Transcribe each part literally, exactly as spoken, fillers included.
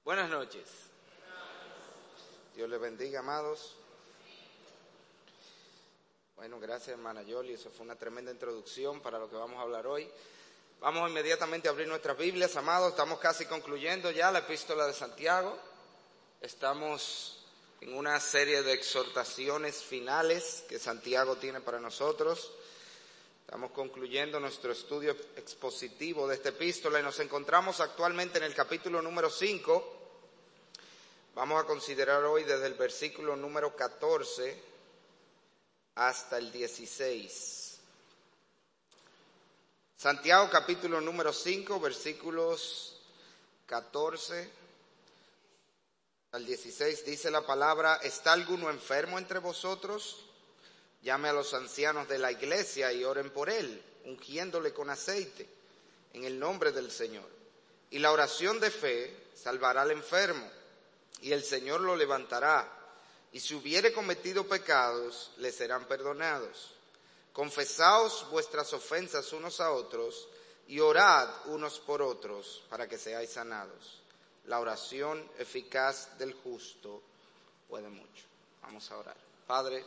Buenas noches. Dios les bendiga, amados. Bueno, gracias, hermana Yoli. Eso fue una tremenda introducción para lo que vamos a hablar hoy. Vamos inmediatamente a abrir nuestras Biblias, amados. Estamos casi concluyendo ya la epístola de Santiago. Estamos en una serie de exhortaciones finales que Santiago tiene para nosotros. Estamos concluyendo nuestro estudio expositivo de esta epístola y nos encontramos actualmente en el capítulo número cinco. Vamos a considerar hoy desde el versículo número catorce hasta el dieciséis. Santiago capítulo número cinco, versículos catorce al dieciséis, dice la palabra: ¿Está alguno enfermo entre vosotros? Llame a los ancianos de la iglesia y oren por él, ungiéndole con aceite, en el nombre del Señor. Y la oración de fe salvará al enfermo, y el Señor lo levantará. Y si hubiere cometido pecados, le serán perdonados. Confesaos vuestras ofensas unos a otros, y orad unos por otros, para que seáis sanados. La oración eficaz del justo puede mucho. Vamos a orar. Padre,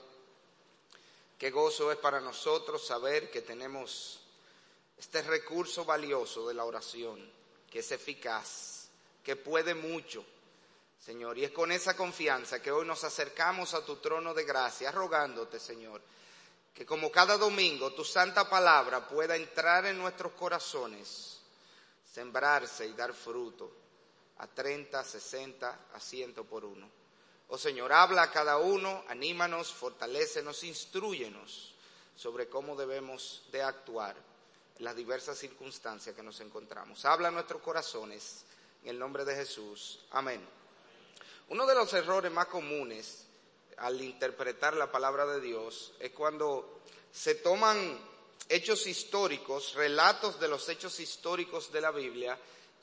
qué gozo es para nosotros saber que tenemos este recurso valioso de la oración, que es eficaz, que puede mucho, Señor. Y es con esa confianza que hoy nos acercamos a tu trono de gracia, rogándote, Señor, que como cada domingo tu santa palabra pueda entrar en nuestros corazones, sembrarse y dar fruto a treinta, a sesenta, a ciento por uno. Oh Señor, habla a cada uno, anímanos, fortalécenos, instrúyenos sobre cómo debemos de actuar en las diversas circunstancias que nos encontramos. Habla a nuestros corazones, en el nombre de Jesús. Amén. Uno de los errores más comunes al interpretar la palabra de Dios es cuando se toman hechos históricos, relatos de los hechos históricos de la Biblia,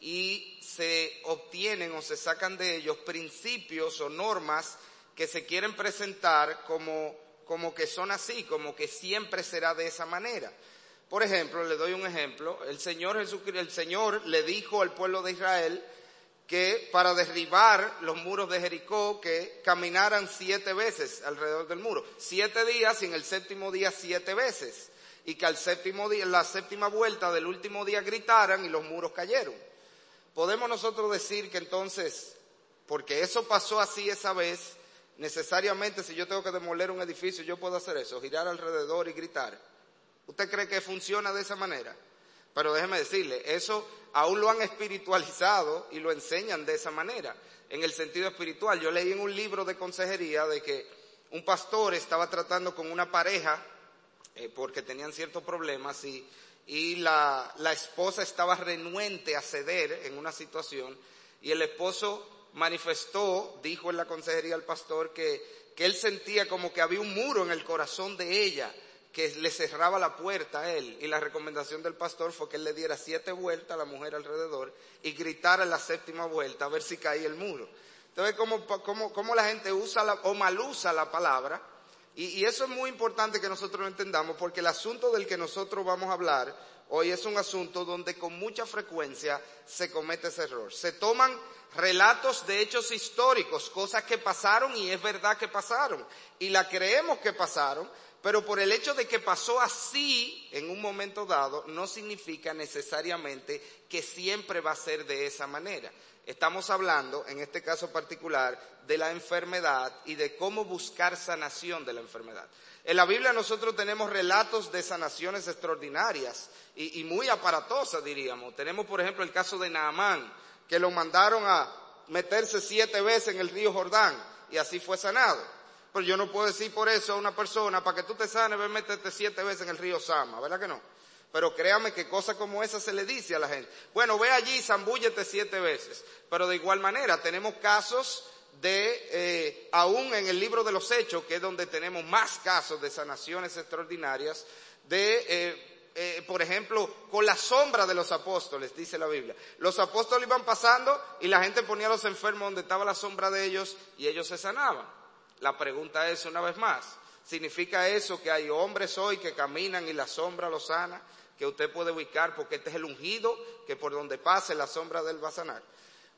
y se obtienen o se sacan de ellos principios o normas que se quieren presentar como, como que son así, como que siempre será de esa manera. Por ejemplo, le doy un ejemplo. El Señor Jesucristo, el Señor le dijo al pueblo de Israel que para derribar los muros de Jericó, que caminaran siete veces alrededor del muro. Siete días y en el séptimo día siete veces. Y que al séptimo día, en la séptima vuelta del último día gritaran y los muros cayeron. Podemos nosotros decir que entonces, porque eso pasó así esa vez, necesariamente si yo tengo que demoler un edificio, yo puedo hacer eso, girar alrededor y gritar. ¿Usted cree que funciona de esa manera? Pero déjeme decirle, eso aún lo han espiritualizado y lo enseñan de esa manera, en el sentido espiritual. Yo leí en un libro de consejería de que un pastor estaba tratando con una pareja eh, porque tenían ciertos problemas y y la, la esposa estaba renuente a ceder en una situación, y el esposo manifestó, dijo en la consejería al pastor, que, que él sentía como que había un muro en el corazón de ella que le cerraba la puerta a él, y la recomendación del pastor fue que él le diera siete vueltas a la mujer alrededor y gritara en la séptima vuelta a ver si caía el muro. Entonces, cómo, cómo, cómo la gente usa la, o mal usa la palabra. Y, y eso es muy importante que nosotros lo entendamos, porque el asunto del que nosotros vamos a hablar hoy es un asunto donde con mucha frecuencia se comete ese error. Se toman relatos de hechos históricos, cosas que pasaron y es verdad que pasaron, y la creemos que pasaron, pero por el hecho de que pasó así en un momento dado, no significa necesariamente que siempre va a ser de esa manera. Estamos hablando, en este caso particular, de la enfermedad y de cómo buscar sanación de la enfermedad. En la Biblia nosotros tenemos relatos de sanaciones extraordinarias y, y muy aparatosas, diríamos. Tenemos, por ejemplo, el caso de Naamán, que lo mandaron a meterse siete veces en el río Jordán y así fue sanado. Pero yo no puedo decir por eso a una persona, para que tú te sanes, ve, métete siete veces en el río Sama, ¿verdad que no? Pero créame que cosas como esa se le dice a la gente. Bueno, ve allí y zambúllete siete veces. Pero de igual manera tenemos casos de, eh, aún en el libro de los Hechos, que es donde tenemos más casos de sanaciones extraordinarias, de, eh, eh, por ejemplo, con la sombra de los apóstoles, dice la Biblia. Los apóstoles iban pasando y la gente ponía a los enfermos donde estaba la sombra de ellos y ellos se sanaban. La pregunta es una vez más, ¿significa eso que hay hombres hoy que caminan y la sombra los sana? Que usted puede ubicar porque este es el ungido, que por donde pase la sombra de él va a sanar.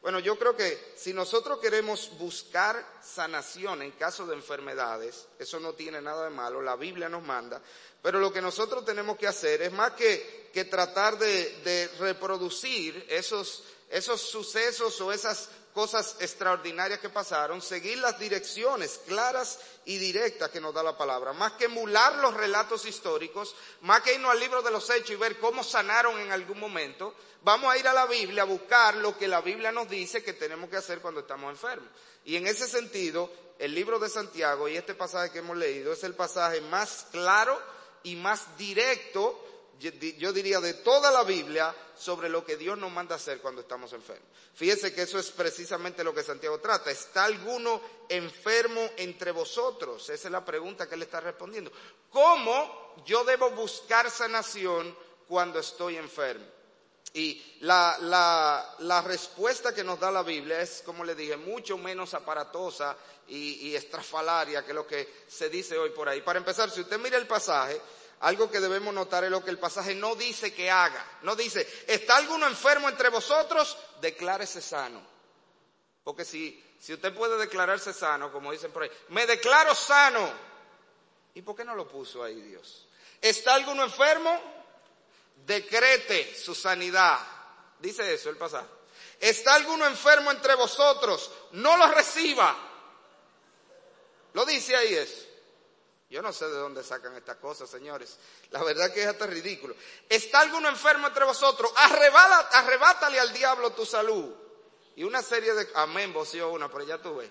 Bueno, yo creo que si nosotros queremos buscar sanación en caso de enfermedades, eso no tiene nada de malo, la Biblia nos manda, pero lo que nosotros tenemos que hacer es más que, que tratar de, de reproducir esos, esos sucesos o esas cosas extraordinarias que pasaron, seguir las direcciones claras y directas que nos da la palabra, más que emular los relatos históricos, más que irnos al libro de los Hechos y ver cómo sanaron en algún momento. Vamos a ir a la Biblia a buscar lo que la Biblia nos dice que tenemos que hacer cuando estamos enfermos. Y en ese sentido, el libro de Santiago y este pasaje que hemos leído es el pasaje más claro y más directo, yo diría, de toda la Biblia sobre lo que Dios nos manda hacer cuando estamos enfermos. Fíjense que eso es precisamente lo que Santiago trata. ¿Está alguno enfermo entre vosotros? Esa es la pregunta que él está respondiendo. ¿Cómo yo debo buscar sanación cuando estoy enfermo? Y la, la, la respuesta que nos da la Biblia es, como le dije, mucho menos aparatosa y, y estrafalaria que lo que se dice hoy por ahí. Para empezar, si usted mira el pasaje, algo que debemos notar es lo que el pasaje no dice que haga. No dice, ¿está alguno enfermo entre vosotros? Declárese sano. Porque si, si usted puede declararse sano, como dicen por ahí, me declaro sano. ¿Y por qué no lo puso ahí Dios? ¿Está alguno enfermo? Decrete su sanidad. Dice eso el pasaje. ¿Está alguno enfermo entre vosotros? No lo reciba. Lo dice ahí eso. Yo no sé de dónde sacan estas cosas, señores. La verdad que es hasta ridículo. ¿Está alguno enfermo entre vosotros? Arrebala, arrebátale al diablo tu salud. Y una serie de... Amén, voció una, pero ya tú ves.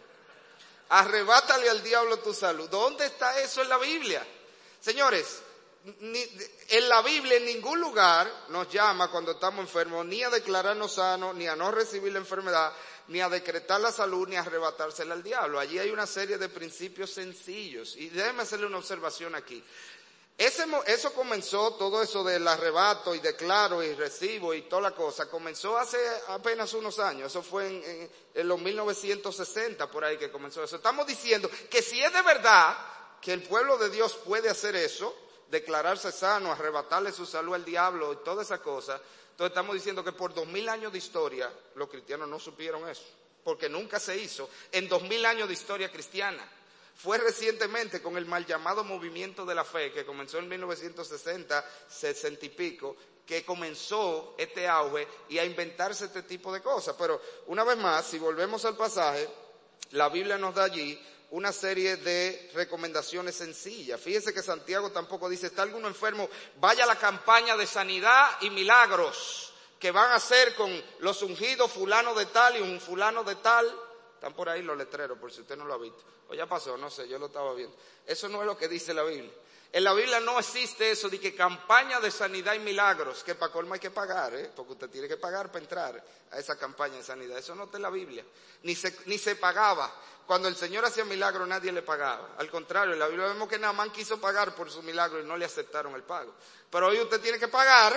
Arrebátale al diablo tu salud. ¿Dónde está eso en la Biblia? Señores, ni, en la Biblia en ningún lugar nos llama cuando estamos enfermos ni a declararnos sanos, ni a no recibir la enfermedad, ni a decretar la salud, ni a arrebatársela al diablo. Allí hay una serie de principios sencillos. Y déjeme hacerle una observación aquí. Ese, eso comenzó, todo eso del arrebato y declaro y recibo y toda la cosa, comenzó hace apenas unos años. Eso fue en, en, en los mil novecientos sesenta, por ahí que comenzó eso. Estamos diciendo que si es de verdad que el pueblo de Dios puede hacer eso, declararse sano, arrebatarle su salud al diablo y toda esa cosa, entonces estamos diciendo que por dos mil años de historia los cristianos no supieron eso, porque nunca se hizo en dos mil años de historia cristiana. Fue recientemente con el mal llamado movimiento de la fe, que comenzó en mil novecientos sesenta, sesenta y pico, que comenzó este auge y a inventarse este tipo de cosas. Pero una vez más, si volvemos al pasaje, la Biblia nos da allí una serie de recomendaciones sencillas. Fíjense que Santiago tampoco dice, ¿está alguno enfermo? Vaya a la campaña de sanidad y milagros que van a hacer con los ungidos fulano de tal y un fulano de tal. Están por ahí los letreros, por si usted no lo ha visto. O ya pasó, no sé, yo lo estaba viendo. Eso no es lo que dice la Biblia. En la Biblia no existe eso de que campaña de sanidad y milagros, que para colmo hay que pagar, ¿eh? Porque usted tiene que pagar para entrar a esa campaña de sanidad. Eso no está en la Biblia. Ni se, ni se pagaba. Cuando el Señor hacía milagros nadie le pagaba. Al contrario, en la Biblia vemos que Naamán quiso pagar por su milagro y no le aceptaron el pago. Pero hoy usted tiene que pagar,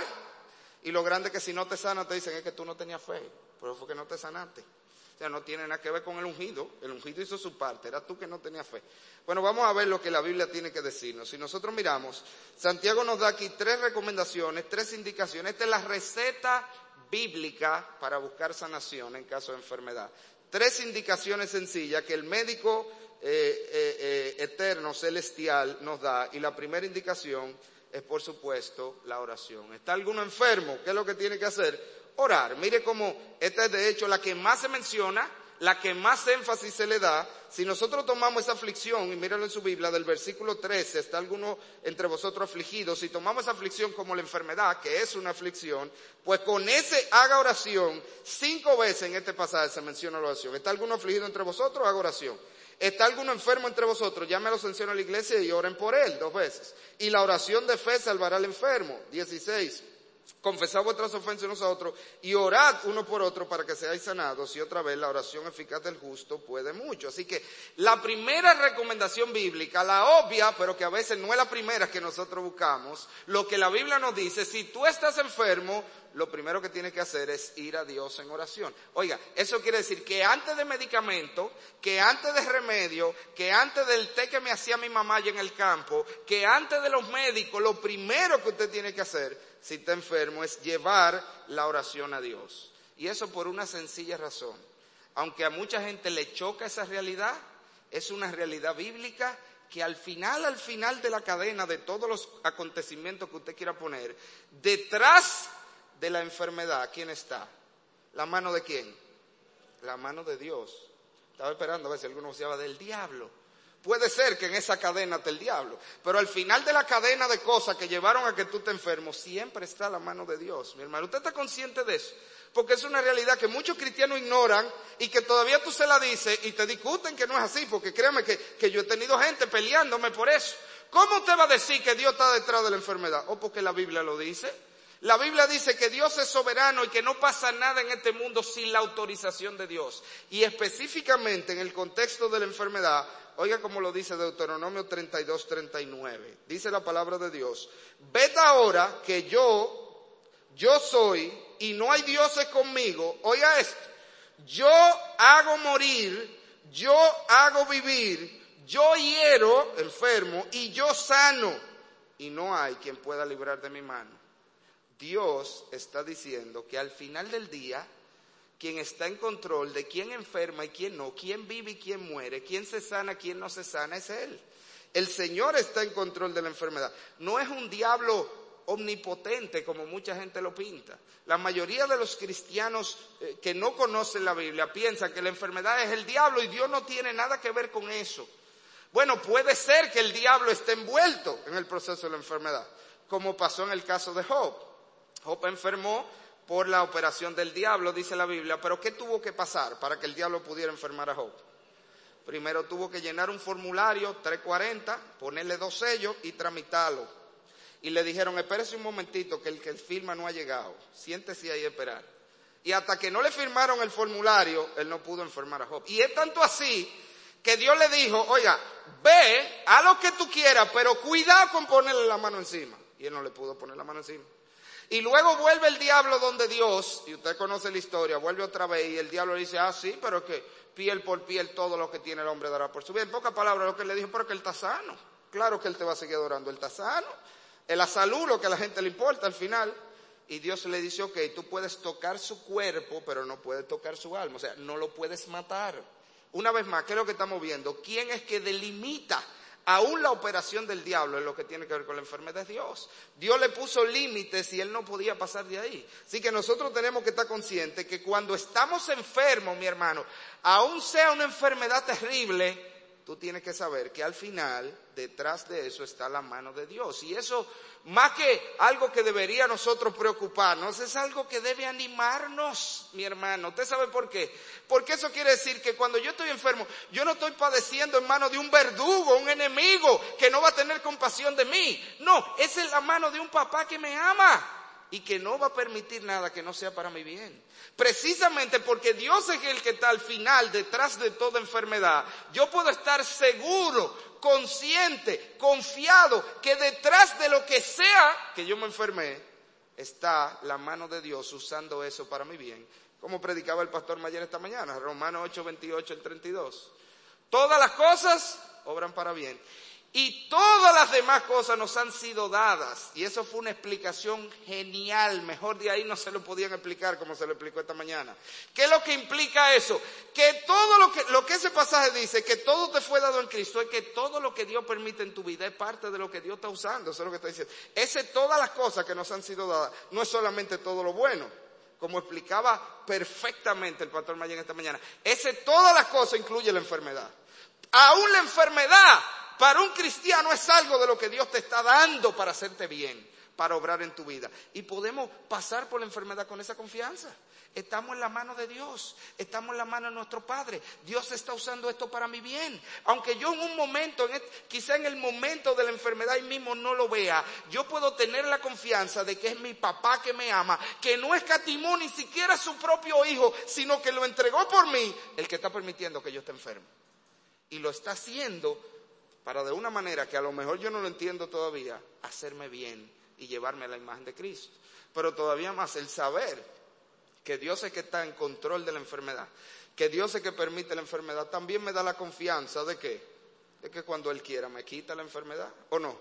y lo grande es que si no te sana te dicen es que tú no tenías fe, por eso fue que no te sanaste. O sea, no tiene nada que ver con el ungido. El ungido hizo su parte, era tú que no tenías fe. Bueno, vamos a ver lo que la Biblia tiene que decirnos. Si nosotros miramos, Santiago nos da aquí tres recomendaciones, tres indicaciones. Esta es la receta bíblica para buscar sanación en caso de enfermedad. Tres indicaciones sencillas que el médico eh, eh, eh, eterno, celestial, nos da. Y la primera indicación es, por supuesto, la oración. ¿Está alguno enfermo? ¿Qué es lo que tiene que hacer? Orar. Mire cómo esta es de hecho la que más se menciona, la que más énfasis se le da. Si nosotros tomamos esa aflicción, y mírenlo en su Biblia, del versículo trece, ¿está alguno entre vosotros afligido? Si tomamos esa aflicción como la enfermedad, que es una aflicción, pues con ese haga oración. Cinco veces en este pasaje se menciona la oración. ¿Está alguno afligido entre vosotros? Haga oración. ¿Está alguno enfermo entre vosotros? Llámelo atención a la iglesia y oren por él, dos veces. Y la oración de fe salvará al enfermo. dieciséis. Confesad vuestras ofensas unos a otros y orad uno por otro para que seáis sanados. Y otra vez, la oración eficaz del justo puede mucho. Así que la primera recomendación bíblica, la obvia, pero que a veces no es la primera que nosotros buscamos, lo que la Biblia nos dice, si tú estás enfermo, lo primero que tienes que hacer es ir a Dios en oración. Oiga, eso quiere decir que antes de medicamento, que antes de remedio, que antes del té que me hacía mi mamá allá en el campo, que antes de los médicos, lo primero que usted tiene que hacer si está enfermo es llevar la oración a Dios. Y eso por una sencilla razón. Aunque a mucha gente le choca esa realidad, es una realidad bíblica que al final, al final de la cadena de todos los acontecimientos que usted quiera poner, detrás de la enfermedad, ¿quién está? ¿La mano de quién? La mano de Dios. Estaba esperando a ver si alguno se llama del diablo. Puede ser que en esa cadena esté el diablo, pero al final de la cadena de cosas que llevaron a que tú te enfermes, siempre está la mano de Dios, mi hermano. ¿Usted está consciente de eso? Porque es una realidad que muchos cristianos ignoran y que todavía tú se la dices y te discuten que no es así, porque créame que, que yo he tenido gente peleándome por eso. ¿Cómo usted va a decir que Dios está detrás de la enfermedad? O porque la Biblia lo dice. La Biblia dice que Dios es soberano y que no pasa nada en este mundo sin la autorización de Dios. Y específicamente en el contexto de la enfermedad, oiga como lo dice Deuteronomio treinta y dos, treinta y nueve. Dice la palabra de Dios: ved ahora que yo, yo soy y no hay dioses conmigo. Oiga esto: yo hago morir, yo hago vivir, yo hiero, enfermo, y yo sano, y no hay quien pueda librar de mi mano. Dios está diciendo que al final del día, quien está en control de quién enferma y quién no, quién vive y quién muere, quién se sana, quién no se sana, es Él. El Señor está en control de la enfermedad. No es un diablo omnipotente como mucha gente lo pinta. La mayoría de los cristianos eh, que no conocen la Biblia piensan que la enfermedad es el diablo y Dios no tiene nada que ver con eso. Bueno, puede ser que el diablo esté envuelto en el proceso de la enfermedad, como pasó en el caso de Job. Job enfermó por la operación del diablo, dice la Biblia, pero ¿qué tuvo que pasar para que el diablo pudiera enfermar a Job? Primero tuvo que llenar un formulario, trescientos cuarenta, ponerle dos sellos y tramitarlo. Y le dijeron: espérese un momentito que el que firma no ha llegado, siéntese ahí a esperar. Y hasta que no le firmaron el formulario, él no pudo enfermar a Job. Y es tanto así que Dios le dijo: oiga, ve, haz lo que tú quieras, pero cuidado con ponerle la mano encima. Y él no le pudo poner la mano encima. Y luego vuelve el diablo donde Dios, y usted conoce la historia, vuelve otra vez y el diablo le dice: ah, sí, pero es que piel por piel todo lo que tiene el hombre dará por su vida. En pocas palabras lo que él le dijo: pero que él está sano. Claro que él te va a seguir adorando, él está sano. Es la salud lo que a la gente le importa al final. Y Dios le dice: ok, tú puedes tocar su cuerpo, pero no puedes tocar su alma. O sea, no lo puedes matar. Una vez más, ¿qué es lo que estamos viendo? ¿Quién es que delimita aún la operación del diablo en lo que tiene que ver con la enfermedad? Es Dios. Dios le puso límites y él no podía pasar de ahí. Así que nosotros tenemos que estar conscientes que cuando estamos enfermos, mi hermano, aún sea una enfermedad terrible, tú tienes que saber que al final, detrás de eso está la mano de Dios. Y eso, más que algo que debería nosotros preocuparnos, es algo que debe animarnos, mi hermano. ¿Usted sabe por qué? Porque eso quiere decir que cuando yo estoy enfermo, yo no estoy padeciendo en manos de un verdugo, un enemigo, que no va a tener compasión de mí. No, es en la mano de un papá que me ama y que no va a permitir nada que no sea para mi bien. Precisamente porque Dios es el que está al final, detrás de toda enfermedad, yo puedo estar seguro, consciente, confiado, que detrás de lo que sea que yo me enfermé, está la mano de Dios usando eso para mi bien. Como predicaba el pastor Mayer esta mañana, Romanos ocho, veintiocho al treinta y dos. Todas las cosas obran para bien. Y todas las demás cosas nos han sido dadas. Y eso fue una explicación genial. Mejor de ahí no se lo podían explicar como se lo explicó esta mañana. ¿Qué es lo que implica eso? Que todo lo que, lo que ese pasaje dice, que todo te fue dado en Cristo, es que todo lo que Dios permite en tu vida es parte de lo que Dios está usando. Eso es lo que está diciendo. Ese, todas las cosas que nos han sido dadas, no es solamente todo lo bueno. Como explicaba perfectamente el pastor Mayen esta mañana. Ese, todas las cosas incluye la enfermedad. Aún la enfermedad, para un cristiano, es algo de lo que Dios te está dando para hacerte bien, para obrar en tu vida. Y podemos pasar por la enfermedad con esa confianza. Estamos en la mano de Dios, estamos en la mano de nuestro Padre. Dios está usando esto para mi bien. Aunque yo en un momento, en este, quizá en el momento de la enfermedad ahí mismo no lo vea, yo puedo tener la confianza de que es mi papá que me ama, que no escatimó ni siquiera a su propio hijo, sino que lo entregó por mí, el que está permitiendo que yo esté enfermo. Y lo está haciendo para, de una manera que a lo mejor yo no lo entiendo todavía, hacerme bien y llevarme a la imagen de Cristo. Pero todavía más el saber que Dios es que está en control de la enfermedad, que Dios es que permite la enfermedad, también me da la confianza de que, de que cuando Él quiera me quita la enfermedad, ¿o no?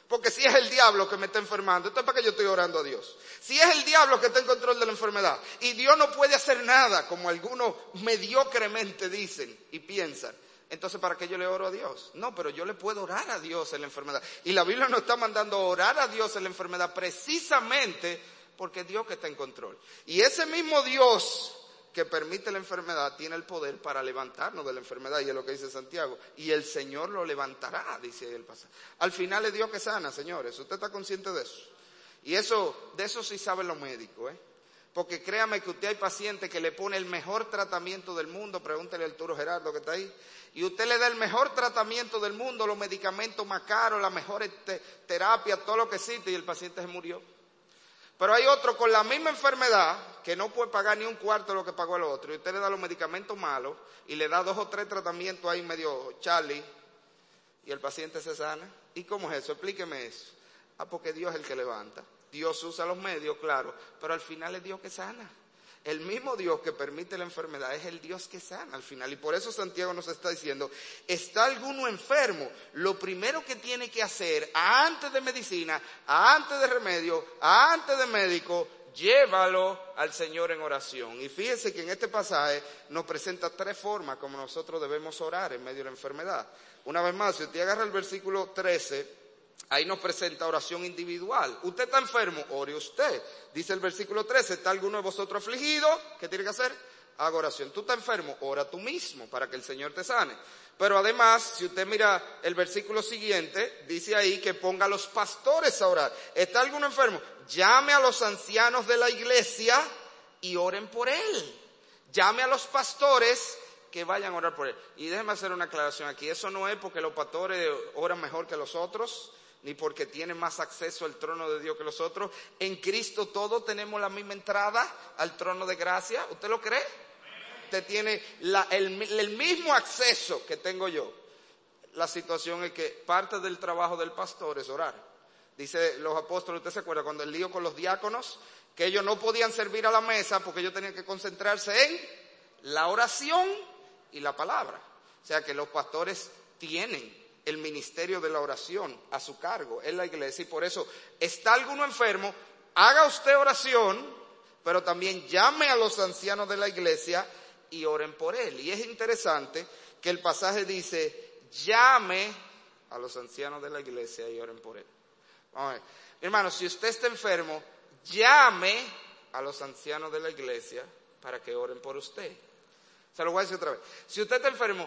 Porque si es el diablo que me está enfermando, entonces ¿para qué yo estoy orando a Dios? Si es el diablo que está en control de la enfermedad y Dios no puede hacer nada, como algunos mediocremente dicen y piensan, entonces ¿para qué yo le oro a Dios? No, pero yo le puedo orar a Dios en la enfermedad. Y la Biblia nos está mandando a orar a Dios en la enfermedad precisamente porque es Dios que está en control. Y ese mismo Dios que permite la enfermedad tiene el poder para levantarnos de la enfermedad, y es lo que dice Santiago, y el Señor lo levantará, dice ahí el pasaje. Al final es Dios que sana, señores, usted está consciente de eso. Y eso, de eso sí saben los médicos, ¿eh? Porque créame que usted hay pacientes que le pone el mejor tratamiento del mundo, pregúntele al Arturo Gerardo que está ahí, y usted le da el mejor tratamiento del mundo, los medicamentos más caros, las mejores te- terapias, todo lo que existe, y el paciente se murió. Pero hay otro con la misma enfermedad que no puede pagar ni un cuarto de lo que pagó el otro, y usted le da los medicamentos malos y le da dos o tres tratamientos ahí medio Charlie y el paciente se sana. ¿Y cómo es eso? Explíqueme eso. Ah, porque Dios es el que levanta. Dios usa los medios, claro, pero al final es Dios que sana. El mismo Dios que permite la enfermedad es el Dios que sana al final. Y por eso Santiago nos está diciendo, ¿está alguno enfermo? Lo primero que tiene que hacer, antes de medicina, antes de remedio, antes de médico, llévalo al Señor en oración. Y fíjense que en este pasaje nos presenta tres formas como nosotros debemos orar en medio de la enfermedad. Una vez más, si usted agarra el versículo trece, ahí nos presenta oración individual. Usted está enfermo, ore usted. Dice el versículo trece, ¿está alguno de vosotros afligido? ¿Qué tiene que hacer? Haga oración. Tú estás enfermo, ora tú mismo para que el Señor te sane. Pero además, si usted mira el versículo siguiente, dice ahí que ponga a los pastores a orar. ¿Está alguno enfermo? Llame a los ancianos de la iglesia y oren por él. Llame a los pastores que vayan a orar por él. Y déjeme hacer una aclaración aquí. Eso no es porque los pastores oran mejor que los otros, ni porque tienen más acceso al trono de Dios que los otros. En Cristo todos tenemos la misma entrada al trono de gracia. ¿Usted lo cree? Usted tiene la, el, el mismo acceso que tengo yo. La situación es que parte del trabajo del pastor es orar. Dice los apóstoles, ¿usted se acuerda cuando el lío con los diáconos? Que ellos no podían servir a la mesa porque ellos tenían que concentrarse en la oración y la palabra. O sea que los pastores tienen el ministerio de la oración a su cargo en la iglesia, y por eso, ¿está alguno enfermo? Haga usted oración, pero también llame a los ancianos de la iglesia y oren por él. Y es interesante que el pasaje dice, llame a los ancianos de la iglesia y oren por él. Vamos a ver. Hermano, si usted está enfermo, llame a los ancianos de la iglesia para que oren por usted. Se lo voy a decir otra vez. Si usted está enfermo,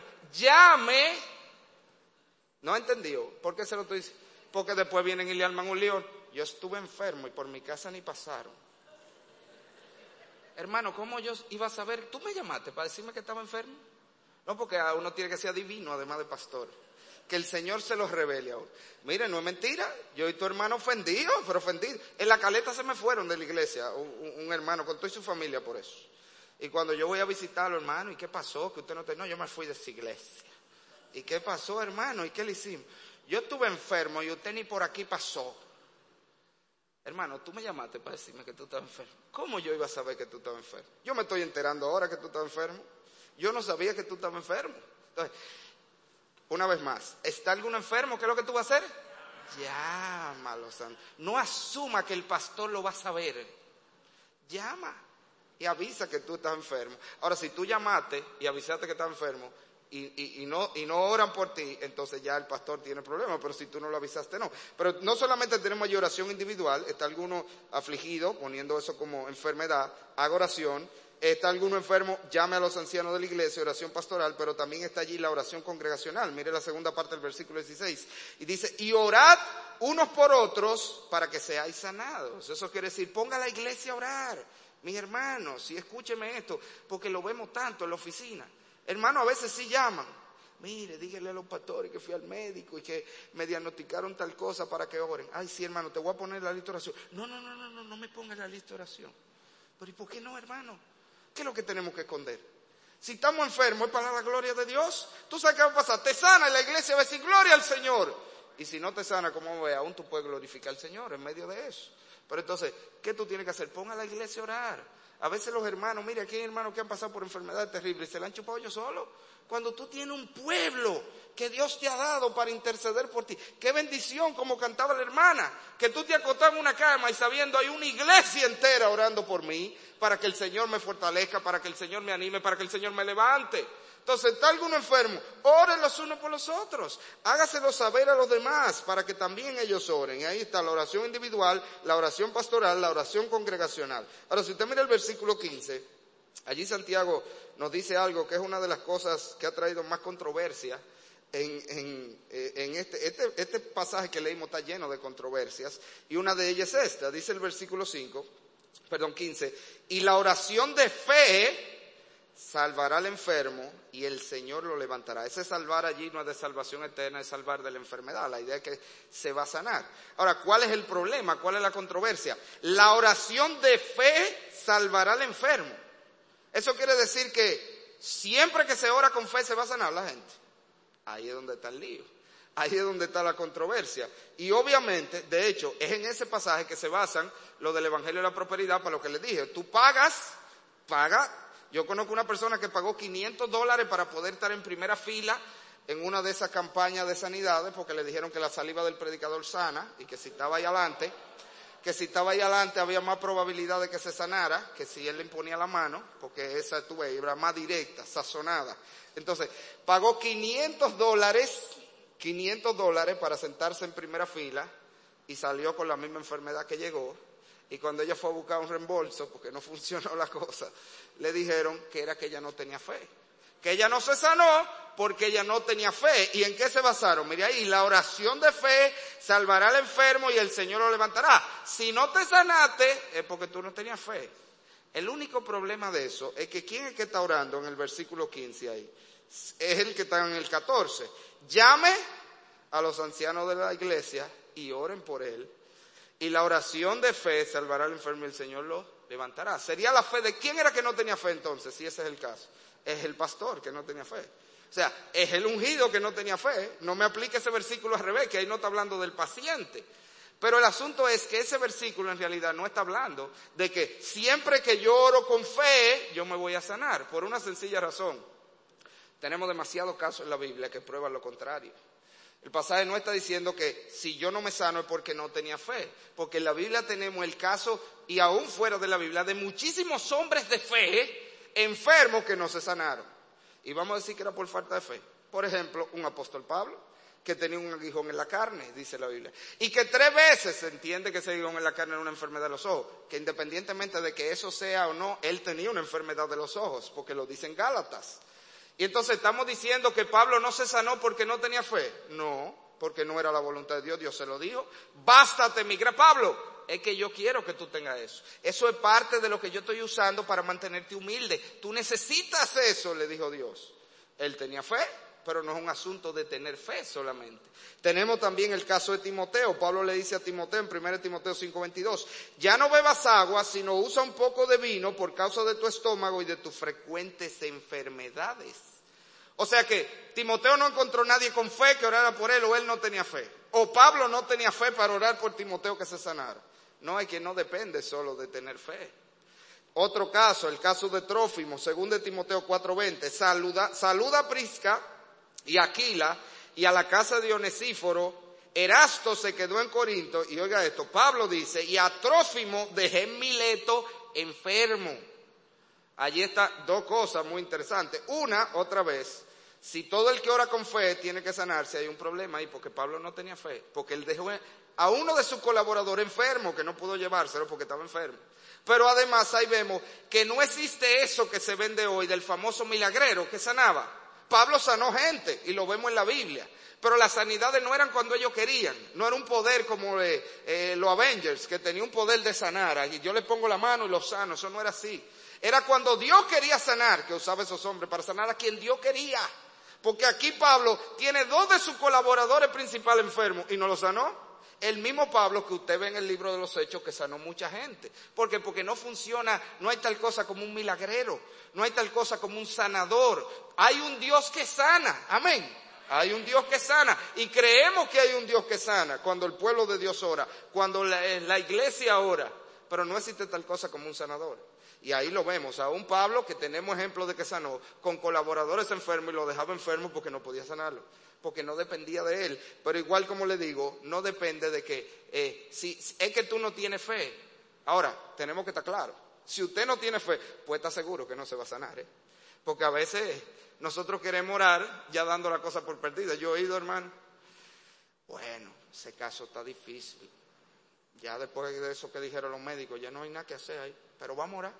llame. ¿No ha entendido? ¿Por qué se lo estoy diciendo? Porque después vienen y le arman un lío. Yo estuve enfermo y por mi casa ni pasaron. Hermano, ¿cómo yo iba a saber? ¿Tú me llamaste para decirme que estaba enfermo? No, porque uno tiene que ser adivino, además de pastor. Que el Señor se los revele ahora. Mire, no es mentira. Yo y tu hermano ofendidos, pero ofendidos. En la caleta se me fueron de la iglesia, un, un hermano, con toda su familia por eso. Y cuando yo voy a visitarlo, hermano, ¿y qué pasó? Que usted no te... No, yo me fui de esa iglesia. ¿Y qué pasó, hermano? ¿Y qué le hicimos? Yo estuve enfermo y usted ni por aquí pasó. Hermano, tú me llamaste para decirme que tú estabas enfermo. ¿Cómo yo iba a saber que tú estabas enfermo? Yo me estoy enterando ahora que tú estabas enfermo. Yo no sabía que tú estabas enfermo. Entonces, una vez más, ¿está algún enfermo? ¿Qué es lo que tú vas a hacer? Llámalo, santo. No asuma que el pastor lo va a saber. Llama y avisa que tú estás enfermo. Ahora, si tú llamaste y avisaste que estás enfermo, Y, y, y, no, y no oran por ti, entonces ya el pastor tiene problemas, pero si tú no lo avisaste, no. Pero no solamente tenemos ahí oración individual, está alguno afligido, poniendo eso como enfermedad, haga oración. Está alguno enfermo, llame a los ancianos de la iglesia, oración pastoral, pero también está allí la oración congregacional. Mire la segunda parte del versículo dieciséis. Y dice, y orad unos por otros para que seáis sanados. Eso quiere decir, ponga a la iglesia a orar. Mis hermanos, y escúcheme esto, porque lo vemos tanto en la oficina. Hermano, a veces sí llaman. Mire, dígale a los pastores que fui al médico y que me diagnosticaron tal cosa para que oren. Ay, sí, hermano, te voy a poner la lista de oración. No, no, no, no, no, no me pongas la lista de oración. Pero ¿y por qué no, hermano? ¿Qué es lo que tenemos que esconder? Si estamos enfermos es para la gloria de Dios. ¿Tú sabes qué va a pasar? Te sana y la iglesia va a decir gloria al Señor. Y si no te sana, como ve, aún tú puedes glorificar al Señor en medio de eso. Pero entonces, ¿qué tú tienes que hacer? Ponga a la iglesia a orar. A veces los hermanos, mire, aquí hay hermanos que han pasado por enfermedades terribles y se la han chupado ellos solos. Cuando tú tienes un pueblo que Dios te ha dado para interceder por ti. Qué bendición, como cantaba la hermana, que tú te acostás en una cama y sabiendo hay una iglesia entera orando por mí, para que el Señor me fortalezca, para que el Señor me anime, para que el Señor me levante. Entonces, está alguno enfermo, oren los unos por los otros, hágaselo saber a los demás para que también ellos oren. Y ahí está la oración individual, la oración pastoral, la oración congregacional. Ahora, si usted mira el versículo quince, allí Santiago nos dice algo que es una de las cosas que ha traído más controversia en, en, en este, este, este pasaje que leímos está lleno de controversias, y una de ellas es esta, dice el versículo cinco, perdón, quince, y la oración de fe salvará al enfermo y el Señor lo levantará. Ese salvar allí no es de salvación eterna, es salvar de la enfermedad. La idea es que se va a sanar. Ahora, ¿cuál es el problema? ¿Cuál es la controversia? La oración de fe salvará al enfermo. Eso quiere decir que siempre que se ora con fe se va a sanar la gente. Ahí es donde está el lío. Ahí es donde está la controversia. Y obviamente, de hecho, es en ese pasaje que se basan lo del Evangelio de la Prosperidad, para lo que les dije. Tú pagas, paga. Yo conozco una persona que pagó quinientos dólares para poder estar en primera fila en una de esas campañas de sanidades, porque le dijeron que la saliva del predicador sana, y que si estaba ahí adelante, que si estaba ahí adelante había más probabilidad de que se sanara, que si él le imponía la mano, porque esa tuve, era más directa, sazonada. Entonces, pagó quinientos dólares, quinientos dólares para sentarse en primera fila, y salió con la misma enfermedad que llegó. Y cuando ella fue a buscar un reembolso, porque no funcionó la cosa, le dijeron que era que ella no tenía fe. Que ella no se sanó porque ella no tenía fe. ¿Y en qué se basaron? Mire ahí, la oración de fe salvará al enfermo y el Señor lo levantará. Si no te sanaste, es porque tú no tenías fe. El único problema de eso es que ¿quién es que está orando en el versículo quince ahí? Es el que está en el catorce. Llame a los ancianos de la iglesia y oren por él. Y la oración de fe salvará al enfermo y el Señor lo levantará. ¿Sería la fe de quién era que no tenía fe entonces? Si ese es el caso. Es el pastor que no tenía fe. O sea, es el ungido que no tenía fe. No me aplique ese versículo al revés, que ahí no está hablando del paciente. Pero el asunto es que ese versículo en realidad no está hablando de que siempre que yo oro con fe, yo me voy a sanar. Por una sencilla razón. Tenemos demasiados casos en la Biblia que prueban lo contrario. El pasaje no está diciendo que si yo no me sano es porque no tenía fe, porque en la Biblia tenemos el caso, y aún fuera de la Biblia, de muchísimos hombres de fe enfermos que no se sanaron. Y vamos a decir que era por falta de fe. Por ejemplo, un apóstol Pablo, que tenía un aguijón en la carne, dice la Biblia, y que tres veces se entiende que ese aguijón en la carne era una enfermedad de los ojos, que independientemente de que eso sea o no, él tenía una enfermedad de los ojos, porque lo dicen Gálatas. Y entonces estamos diciendo que Pablo no se sanó porque no tenía fe. No, porque no era la voluntad de Dios, Dios se lo dijo. Bástate mi gracia. Pablo, es que yo quiero que tú tengas eso. Eso es parte de lo que yo estoy usando para mantenerte humilde. Tú necesitas eso, le dijo Dios. Él tenía fe, pero no es un asunto de tener fe solamente. Tenemos también el caso de Timoteo. Pablo le dice a Timoteo en primera Timoteo cinco veintidós, ya no bebas agua, sino usa un poco de vino por causa de tu estómago y de tus frecuentes enfermedades. O sea que Timoteo no encontró nadie con fe que orara por él, o él no tenía fe. O Pablo no tenía fe para orar por Timoteo que se sanara. No, es que no depende solo de tener fe. Otro caso, el caso de Trófimo, según de Timoteo cuatro veinte, saluda, saluda a Prisca y a Aquila y a la casa de Onesíforo. Erasto se quedó en Corinto, y oiga esto, Pablo dice, y a Trófimo dejé en Mileto enfermo. Allí están dos cosas muy interesantes. Una, otra vez, si todo el que ora con fe tiene que sanarse, hay un problema ahí, porque Pablo no tenía fe, porque él dejó a uno de sus colaboradores enfermo, que no pudo llevárselo porque estaba enfermo. Pero además ahí vemos que no existe eso que se vende hoy del famoso milagrero que sanaba. Pablo sanó gente, y lo vemos en la Biblia. Pero las sanidades no eran cuando ellos querían. No era un poder como eh, eh, los Avengers, que tenía un poder de sanar. Y yo le pongo la mano y lo sano. Eso no era así. Era cuando Dios quería sanar, que usaba esos hombres para sanar a quien Dios quería. Porque aquí Pablo tiene dos de sus colaboradores principales enfermos y no los sanó. El mismo Pablo que usted ve en el libro de los Hechos, que sanó mucha gente. ¿Por qué? Porque no funciona, no hay tal cosa como un milagrero, no hay tal cosa como un sanador. Hay un Dios que sana, amén. Hay un Dios que sana, y creemos que hay un Dios que sana cuando el pueblo de Dios ora, cuando la, la iglesia ora. pero no existe tal cosa como un sanador. Y ahí lo vemos, a un Pablo que tenemos ejemplo de que sanó, con colaboradores enfermos y lo dejaba enfermo porque no podía sanarlo, porque no dependía de él. Pero igual como le digo, no depende de que, eh, si es que tú no tienes fe. Ahora, tenemos que estar claros, si usted no tiene fe, pues está seguro que no se va a sanar, ¿eh? Porque a veces nosotros queremos orar ya dando la cosa por perdida. Yo he oído, hermano, bueno, ese caso está difícil. Ya después de eso que dijeron los médicos, ya no hay nada que hacer ahí, pero vamos a orar.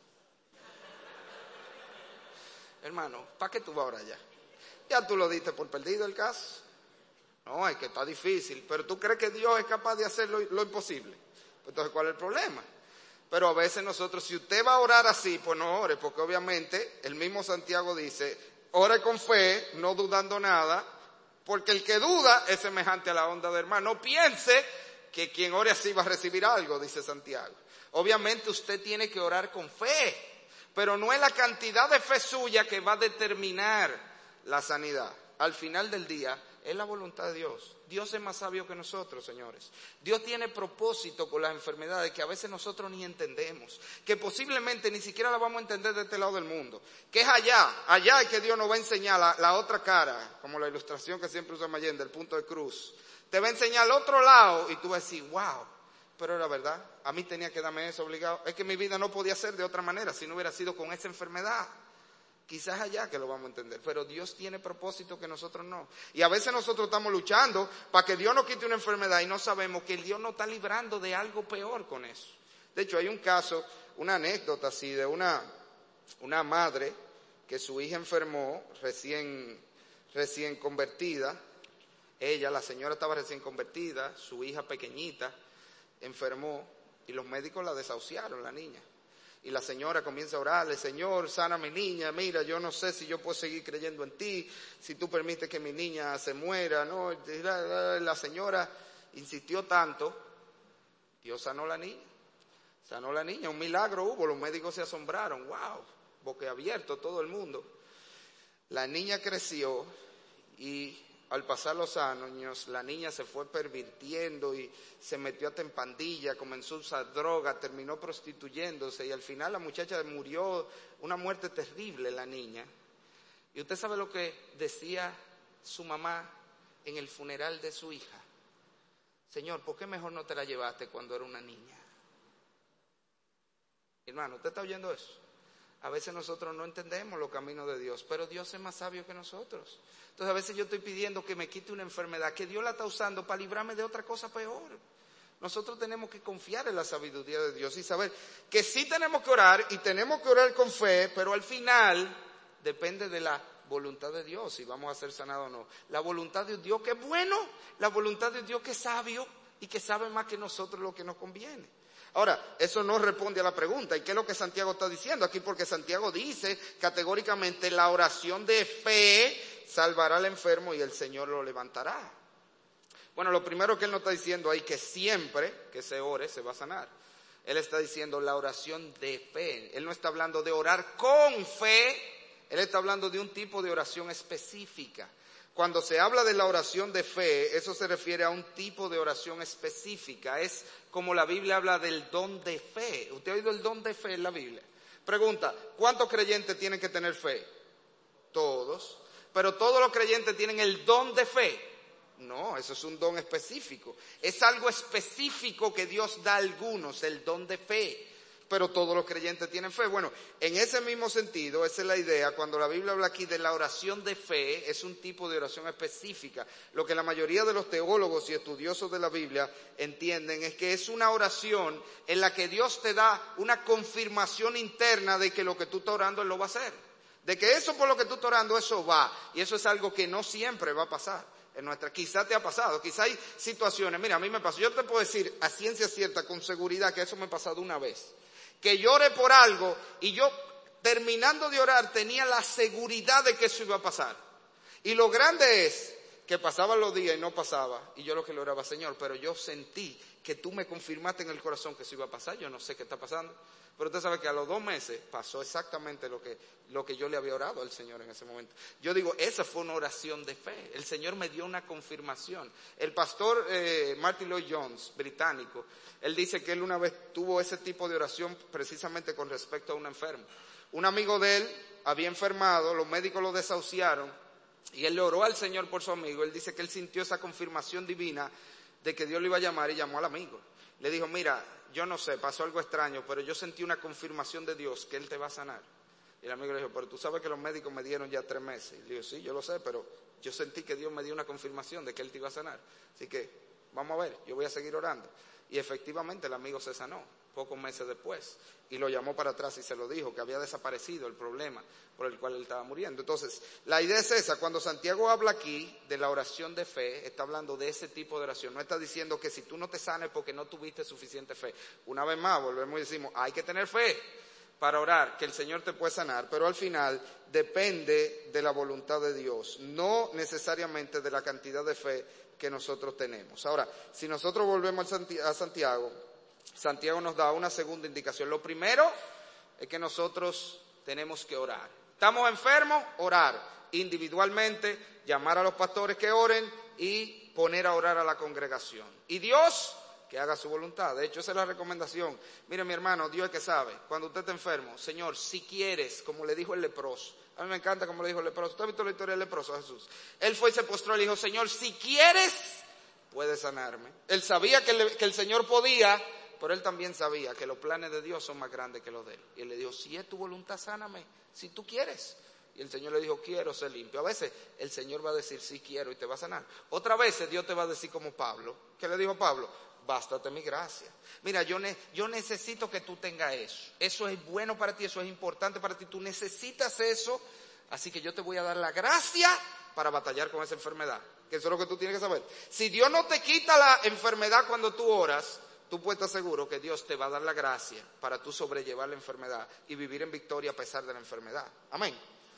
Hermano, ¿para qué tú vas a orar ya? Ya tú lo diste por perdido el caso. No, es que está difícil, pero tú crees que Dios es capaz de hacer lo, lo imposible. Entonces, ¿cuál es el problema? Pero a veces nosotros, si usted va a orar así, pues no ore, porque obviamente el mismo Santiago dice, ore con fe, no dudando nada, porque el que duda es semejante a la onda del mar. No piense que quien ore así va a recibir algo, dice Santiago. Obviamente usted tiene que orar con fe, pero no es la cantidad de fe suya que va a determinar la sanidad. Al final del día, es la voluntad de Dios. Dios es más sabio que nosotros, señores. Dios tiene propósito con las enfermedades que a veces nosotros ni entendemos, que posiblemente ni siquiera la vamos a entender de este lado del mundo, que es allá, allá es que Dios nos va a enseñar la, la otra cara, como la ilustración que siempre usa Allende, el punto de cruz. Te va a enseñar el otro lado y tú vas a decir, wow, pero era verdad, a mí tenía que darme eso obligado. Es que mi vida no podía ser de otra manera si no hubiera sido con esa enfermedad. Quizás allá que lo vamos a entender, pero Dios tiene propósito que nosotros no. Y a veces nosotros estamos luchando para que Dios nos quite una enfermedad y no sabemos que Dios nos está librando de algo peor con eso. De hecho, hay un caso, una anécdota así de una, una madre que su hija enfermó recién, recién convertida. Ella, la señora estaba recién convertida, su hija pequeñita enfermó y los médicos la desahuciaron, la niña. Y la señora comienza a orarle, Señor, sana a mi niña, mira, yo no sé si yo puedo seguir creyendo en ti, si tú permites que mi niña se muera, ¿no? La señora insistió tanto, Dios sanó a la niña, sanó a la niña, un milagro hubo, los médicos se asombraron, wow, boquiabierto todo el mundo. La niña creció y al pasar los años, la niña se fue pervirtiendo y se metió hasta en pandilla, comenzó a usar droga, terminó prostituyéndose y al final la muchacha murió, una muerte terrible la niña. Y usted sabe lo que decía su mamá en el funeral de su hija. Señor, ¿por qué mejor no te la llevaste cuando era una niña? Hermano, ¿usted está oyendo eso? A veces nosotros no entendemos los caminos de Dios, pero Dios es más sabio que nosotros. Entonces a veces yo estoy pidiendo que me quite una enfermedad, que Dios la está usando para librarme de otra cosa peor. Nosotros tenemos que confiar en la sabiduría de Dios y saber que sí tenemos que orar y tenemos que orar con fe, pero al final depende de la voluntad de Dios si vamos a ser sanados o no. La voluntad de Dios que es bueno, la voluntad de Dios que es sabio y que sabe más que nosotros lo que nos conviene. Ahora, eso no responde a la pregunta. ¿Y qué es lo que Santiago está diciendo aquí? Porque Santiago dice categóricamente la oración de fe salvará al enfermo y el Señor lo levantará. Bueno, lo primero que él no está diciendo ahí que siempre que se ore se va a sanar. Él está diciendo la oración de fe. Él no está hablando de orar con fe, él está hablando de un tipo de oración específica. Cuando se habla de la oración de fe, eso se refiere a un tipo de oración específica. Es como la Biblia habla del don de fe. ¿Usted ha oído el don de fe en la Biblia? Pregunta, ¿cuántos creyentes tienen que tener fe? Todos. ¿Pero todos los creyentes tienen el don de fe? No, eso es un don específico. Es algo específico que Dios da a algunos, el don de fe. Pero todos los creyentes tienen fe. Bueno, en ese mismo sentido, esa es la idea, cuando la Biblia habla aquí de la oración de fe, es un tipo de oración específica. Lo que la mayoría de los teólogos y estudiosos de la Biblia entienden es que es una oración en la que Dios te da una confirmación interna de que lo que tú estás orando Él lo va a hacer. De que eso por lo que tú estás orando, eso va. Y eso es algo que no siempre va a pasar. En nuestra, quizá te ha pasado, quizá hay situaciones, mira, a mí me pasó, yo te puedo decir a ciencia cierta, con seguridad, que eso me ha pasado una vez. Que yo oré por algo y yo terminando de orar tenía la seguridad de que eso iba a pasar. Y lo grande es que pasaban los días y no pasaba. Y yo lo que le oraba, Señor, pero yo sentí que tú me confirmaste en el corazón que eso iba a pasar, yo no sé qué está pasando. Pero usted sabe que a los dos meses pasó exactamente lo que, lo que yo le había orado al Señor en ese momento. Yo digo, esa fue una oración de fe. El Señor me dio una confirmación. El pastor eh, Martin Lloyd Jones, británico, él dice que él una vez tuvo ese tipo de oración precisamente con respecto a un enfermo. Un amigo de él había enfermado, los médicos lo desahuciaron y él le oró al Señor por su amigo. Él dice que él sintió esa confirmación divina de que Dios lo iba a llamar y llamó al amigo. Le dijo, mira, yo no sé, pasó algo extraño, pero yo sentí una confirmación de Dios que Él te va a sanar. Y el amigo le dijo, pero tú sabes que los médicos me dieron ya tres meses. Y le dijo, sí, yo lo sé, pero yo sentí que Dios me dio una confirmación de que Él te iba a sanar. Así que, vamos a ver, yo voy a seguir orando. Y efectivamente el amigo se sanó, pocos meses después. Y lo llamó para atrás y se lo dijo, que había desaparecido el problema por el cual él estaba muriendo. Entonces, la idea es esa. Cuando Santiago habla aquí de la oración de fe, está hablando de ese tipo de oración. No está diciendo que si tú no te sanes porque no tuviste suficiente fe. Una vez más, volvemos y decimos, hay que tener fe para orar, que el Señor te puede sanar. Pero al final, depende de la voluntad de Dios, no necesariamente de la cantidad de fe que nosotros tenemos. Ahora, si nosotros volvemos a Santiago, Santiago nos da una segunda indicación. Lo primero es que nosotros tenemos que orar. ¿Estamos enfermos? Orar individualmente, llamar a los pastores que oren y poner a orar a la congregación. Y Dios, que haga su voluntad. De hecho, esa es la recomendación. Mire, mi hermano, Dios es que sabe. Cuando usted está enfermo, Señor, si quieres, como le dijo el leproso. A mí me encanta como le dijo el leproso. ¿Usted ha visto la historia del leproso, Jesús? Él fue y se postró y le dijo, Señor, si quieres, puedes sanarme. Él sabía que, le, que el Señor podía, pero él también sabía que los planes de Dios son más grandes que los de él. Y él le dijo, si es tu voluntad, sáname, si tú quieres. Y el Señor le dijo, quiero ser limpio. A veces el Señor va a decir, sí quiero, y te va a sanar. Otras veces Dios te va a decir como Pablo. ¿Qué le dijo Pablo? Bástate mi gracia. Mira, yo, ne- yo necesito que tú tengas eso. Eso es bueno para ti, eso es importante para ti. Tú necesitas eso, así que yo te voy a dar la gracia para batallar con esa enfermedad. Que eso es lo que tú tienes que saber. Si Dios no te quita la enfermedad cuando tú oras, tú puedes estar seguro que Dios te va a dar la gracia para tú sobrellevar la enfermedad y vivir en victoria a pesar de la enfermedad. Amén.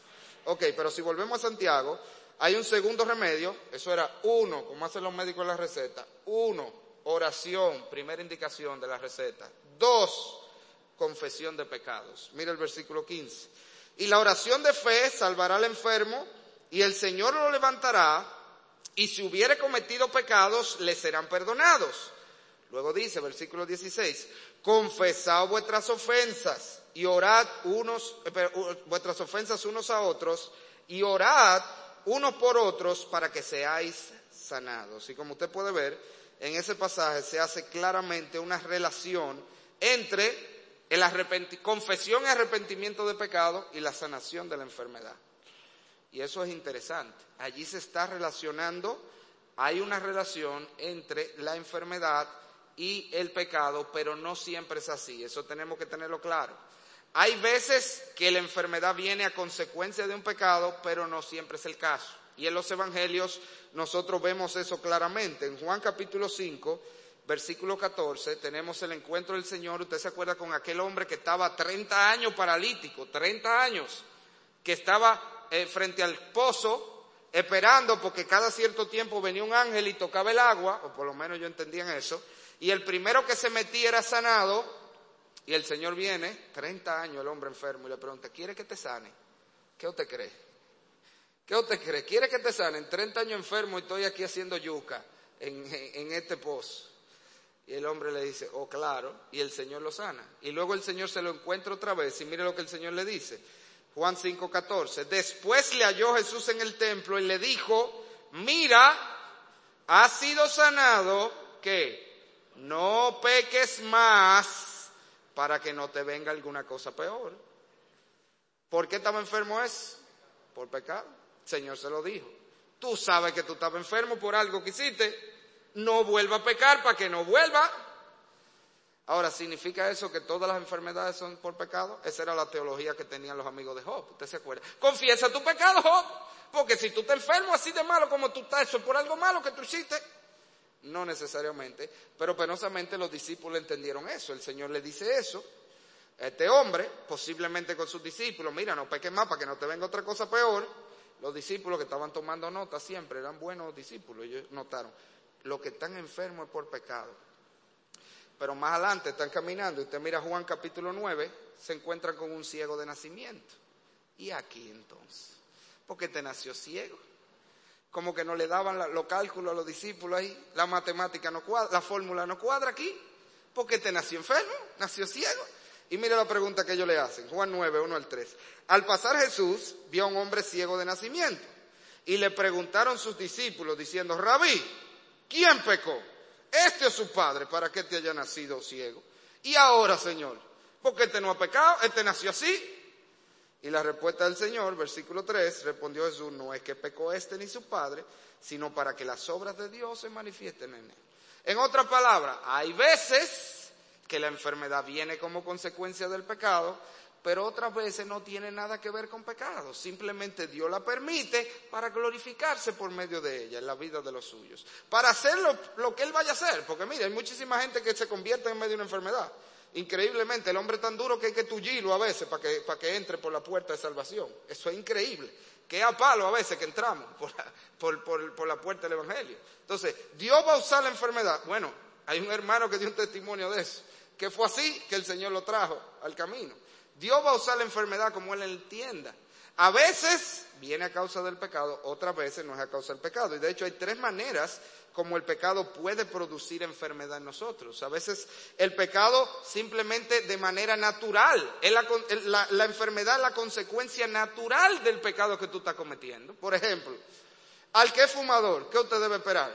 Ok, pero si volvemos a Santiago, hay un segundo remedio. Eso era uno, como hacen los médicos en la receta. Uno, oración, primera indicación de la receta. Dos, confesión de pecados. Mira el versículo quince. Y la oración de fe salvará al enfermo y el Señor lo levantará, y si hubiere cometido pecados le serán perdonados. Luego dice, versículo dieciséis, confesad vuestras ofensas y orad unos, eh, vuestras ofensas unos a otros y orad unos por otros para que seáis sanados. Y como usted puede ver, en ese pasaje se hace claramente una relación entre el arrepenti- confesión y arrepentimiento de pecado y la sanación de la enfermedad. Y eso es interesante. Allí se está relacionando, hay una relación entre la enfermedad y el pecado, pero no siempre es así. Eso tenemos que tenerlo claro. Hay veces que la enfermedad viene a consecuencia de un pecado, pero no siempre es el caso. Y en los evangelios nosotros vemos eso claramente. En Juan capítulo cinco, versículo catorce, tenemos el encuentro del Señor. Usted se acuerda con aquel hombre que estaba treinta años paralítico, treinta años, que estaba eh, frente al pozo esperando porque cada cierto tiempo venía un ángel y tocaba el agua, o por lo menos yo entendía en eso, y el primero que se metía era sanado, y el Señor viene, treinta años el hombre enfermo, y le pregunta, ¿quiere que te sane? ¿Qué usted cree? ¿Qué usted cree? ¿Quiere que te sanen? treinta años enfermo y estoy aquí haciendo yuca en, en, en este pozo. Y el hombre le dice, oh claro, y el Señor lo sana. Y luego el Señor se lo encuentra otra vez, y mire lo que el Señor le dice. Juan cinco catorce, después le halló Jesús en el templo y le dijo, mira, has sido sanado, ¿qué? No peques más para que no te venga alguna cosa peor. ¿Por qué estaba enfermo es? Por pecado. El Señor se lo dijo. Tú sabes que tú estabas enfermo por algo que hiciste. No vuelva a pecar para que no vuelva. Ahora, ¿significa eso que todas las enfermedades son por pecado? Esa era la teología que tenían los amigos de Job. ¿Usted se acuerda? Confiesa tu pecado, Job. Porque si tú estás enfermo así de malo como tú estás, eso es por algo malo que tú hiciste. No necesariamente, pero penosamente los discípulos entendieron eso. El Señor le dice eso a este hombre, posiblemente con sus discípulos, mira, no peques más para que no te venga otra cosa peor. Los discípulos que estaban tomando nota siempre eran buenos discípulos, ellos notaron, los que están enfermos es por pecado. Pero más adelante están caminando y usted mira Juan capítulo nueve, se encuentra con un ciego de nacimiento. ¿Y aquí entonces? ¿Por qué te nació ciego? Como que no le daban la, los cálculos a los discípulos ahí, la matemática no cuadra, la fórmula no cuadra aquí. ¿Por qué te nació enfermo? ¿Nació ciego? Y mire la pregunta que ellos le hacen, Juan nueve, uno al tres. Al pasar Jesús vio a un hombre ciego de nacimiento y le preguntaron sus discípulos diciendo, Rabí, ¿quién pecó? ¿Este o su padre para que te haya nacido ciego? Y ahora, Señor, ¿por qué este no ha pecado? Este nació así. Y la respuesta del Señor, versículo tres, respondió Jesús, no es que pecó este ni su padre, sino para que las obras de Dios se manifiesten en él. En otras palabras, hay veces que la enfermedad viene como consecuencia del pecado, pero otras veces no tiene nada que ver con pecado. Simplemente Dios la permite para glorificarse por medio de ella en la vida de los suyos. Para hacer lo, lo que Él vaya a hacer. Porque mira, hay muchísima gente que se convierte en medio de una enfermedad. Increíblemente, el hombre es tan duro que hay que tullirlo a veces para que, para que entre por la puerta de salvación. Eso es increíble. Que es a palo a veces que entramos por la, por, por, por la puerta del Evangelio. Entonces, Dios va a usar la enfermedad. Bueno, hay un hermano que dio un testimonio de eso. Que fue así que el Señor lo trajo al camino. Dios va a usar la enfermedad como Él entienda. A veces viene a causa del pecado, otras veces no es a causa del pecado. Y de hecho hay tres maneras como el pecado puede producir enfermedad en nosotros. A veces el pecado simplemente de manera natural, es la, la, la enfermedad es la consecuencia natural del pecado que tú estás cometiendo. Por ejemplo, al que es fumador, ¿qué usted debe esperar?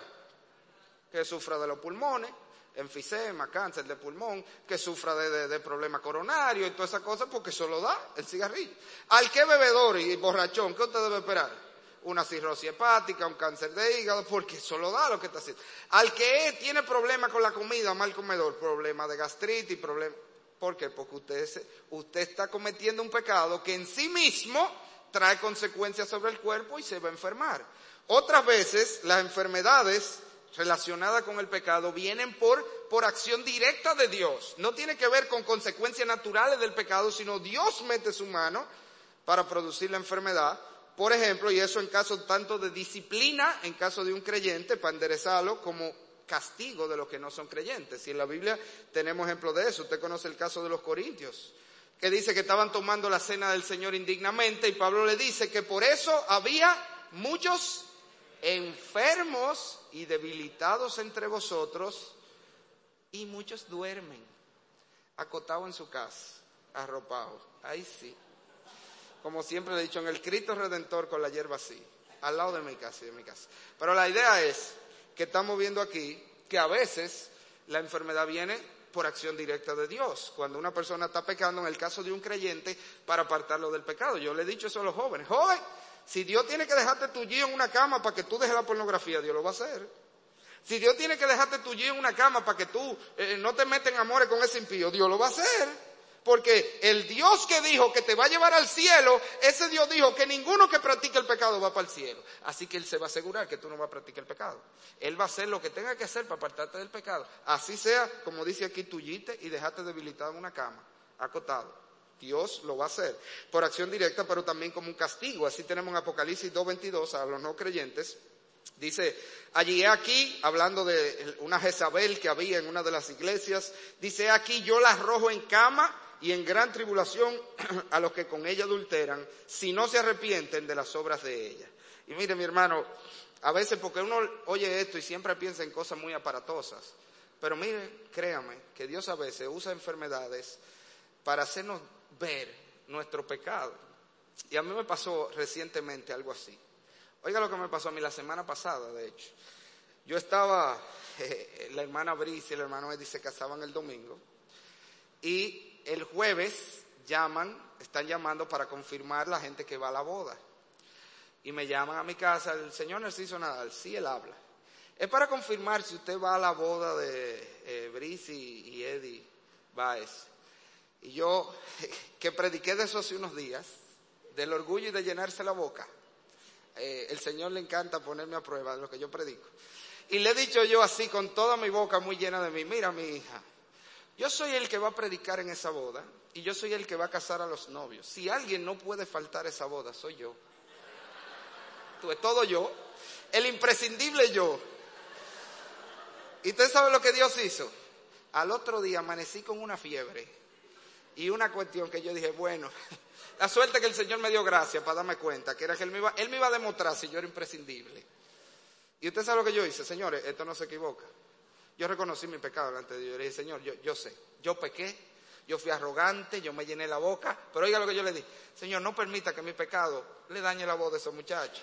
Que sufra de los pulmones, enfisema, cáncer de pulmón, que sufra de, de, de problemas coronarios y todas esas cosas, porque eso lo da el cigarrillo. Al que es bebedor y borrachón, ¿qué usted debe esperar? Una cirrosis hepática, un cáncer de hígado, porque eso lo da lo que está haciendo. Al que es, tiene problemas con la comida, mal comedor, problemas de gastritis, problemas. ¿Por qué? Porque usted, usted está cometiendo un pecado que en sí mismo trae consecuencias sobre el cuerpo y se va a enfermar. Otras veces las enfermedades relacionadas con el pecado vienen por, por acción directa de Dios. No tiene que ver con consecuencias naturales del pecado, sino Dios mete su mano para producir la enfermedad. Por ejemplo, y eso en caso tanto de disciplina, en caso de un creyente, para enderezarlo, como castigo de los que no son creyentes. Y en la Biblia tenemos ejemplo de eso. Usted conoce el caso de los corintios, que dice que estaban tomando la cena del Señor indignamente, y Pablo le dice que por eso había muchos enfermos y debilitados entre vosotros, y muchos duermen, acotados en su casa, arropados. Ahí sí. Como siempre he dicho, en el Cristo Redentor con la hierba así, al lado de mi casa y de mi casa. Pero la idea es que estamos viendo aquí que a veces la enfermedad viene por acción directa de Dios. Cuando una persona está pecando, en el caso de un creyente, para apartarlo del pecado. Yo le he dicho eso a los jóvenes. Joven, si Dios tiene que dejarte tullido en una cama para que tú dejes la pornografía, Dios lo va a hacer. Si Dios tiene que dejarte tullido en una cama para que tú eh, no te metas en amores con ese impío, Dios lo va a hacer. Porque el Dios que dijo que te va a llevar al cielo, ese Dios dijo que ninguno que practique el pecado va para el cielo. Así que Él se va a asegurar que tú no vas a practicar el pecado. Él va a hacer lo que tenga que hacer para apartarte del pecado. Así sea, como dice aquí, tullite y dejarte debilitado en una cama, acotado. Dios lo va a hacer por acción directa, pero también como un castigo. Así tenemos en Apocalipsis dos veintidós a los no creyentes. Dice, allí aquí, hablando de una Jezabel que había en una de las iglesias, dice, aquí yo la arrojo en cama y en gran tribulación a los que con ella adulteran, si no se arrepienten de las obras de ella. Y mire, mi hermano, a veces porque uno oye esto y siempre piensa en cosas muy aparatosas, pero mire, créame, que Dios a veces usa enfermedades para hacernos ver nuestro pecado. Y a mí me pasó recientemente algo así. Oiga lo que me pasó a mí la semana pasada, de hecho. Yo estaba, eh, la hermana Brice y el hermano Eddie se casaban el domingo, y el jueves llaman, están llamando para confirmar la gente que va a la boda. Y me llaman a mi casa, el señor Narciso Nadal, sí, él habla. Es para confirmar si usted va a la boda de eh, Brice y, y Eddie Baez. Y yo, que prediqué de eso hace unos días, del orgullo y de llenarse la boca. Eh, el Señor le encanta ponerme a prueba de lo que yo predico. Y le he dicho yo así, con toda mi boca muy llena de mí, mira mi hija, yo soy el que va a predicar en esa boda y yo soy el que va a casar a los novios. Si alguien no puede faltar a esa boda, soy yo. Tú, es todo yo, el imprescindible yo. ¿Y usted sabe lo que Dios hizo? Al otro día amanecí con una fiebre y una cuestión que yo dije, bueno, la suerte que el Señor me dio gracia para darme cuenta, que era que Él me iba, él me iba a demostrar si yo era imprescindible. Y usted sabe lo que yo hice, señores, esto no se equivoca. Yo reconocí mi pecado delante de Dios. Yo le dije, Señor, yo, yo sé, yo pequé, yo fui arrogante, yo me llené la boca, pero oiga lo que yo le dije, Señor, no permita que mi pecado le dañe la voz de esos muchachos.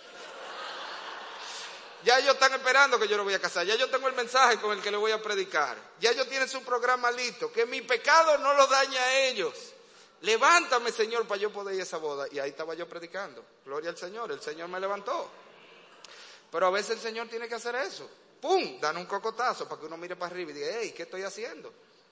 Ya ellos están esperando que yo lo voy a casar. Ya yo tengo el mensaje con el que le voy a predicar. Ya ellos tienen su programa listo. Que mi pecado no lo dañe a ellos. Levántame, Señor, para yo poder ir a esa boda. Y ahí estaba yo predicando. Gloria al Señor. El Señor me levantó. Pero a veces el Señor tiene que hacer eso. ¡Pum! Dan un cocotazo para que uno mire para arriba y diga, hey, ¿qué estoy haciendo?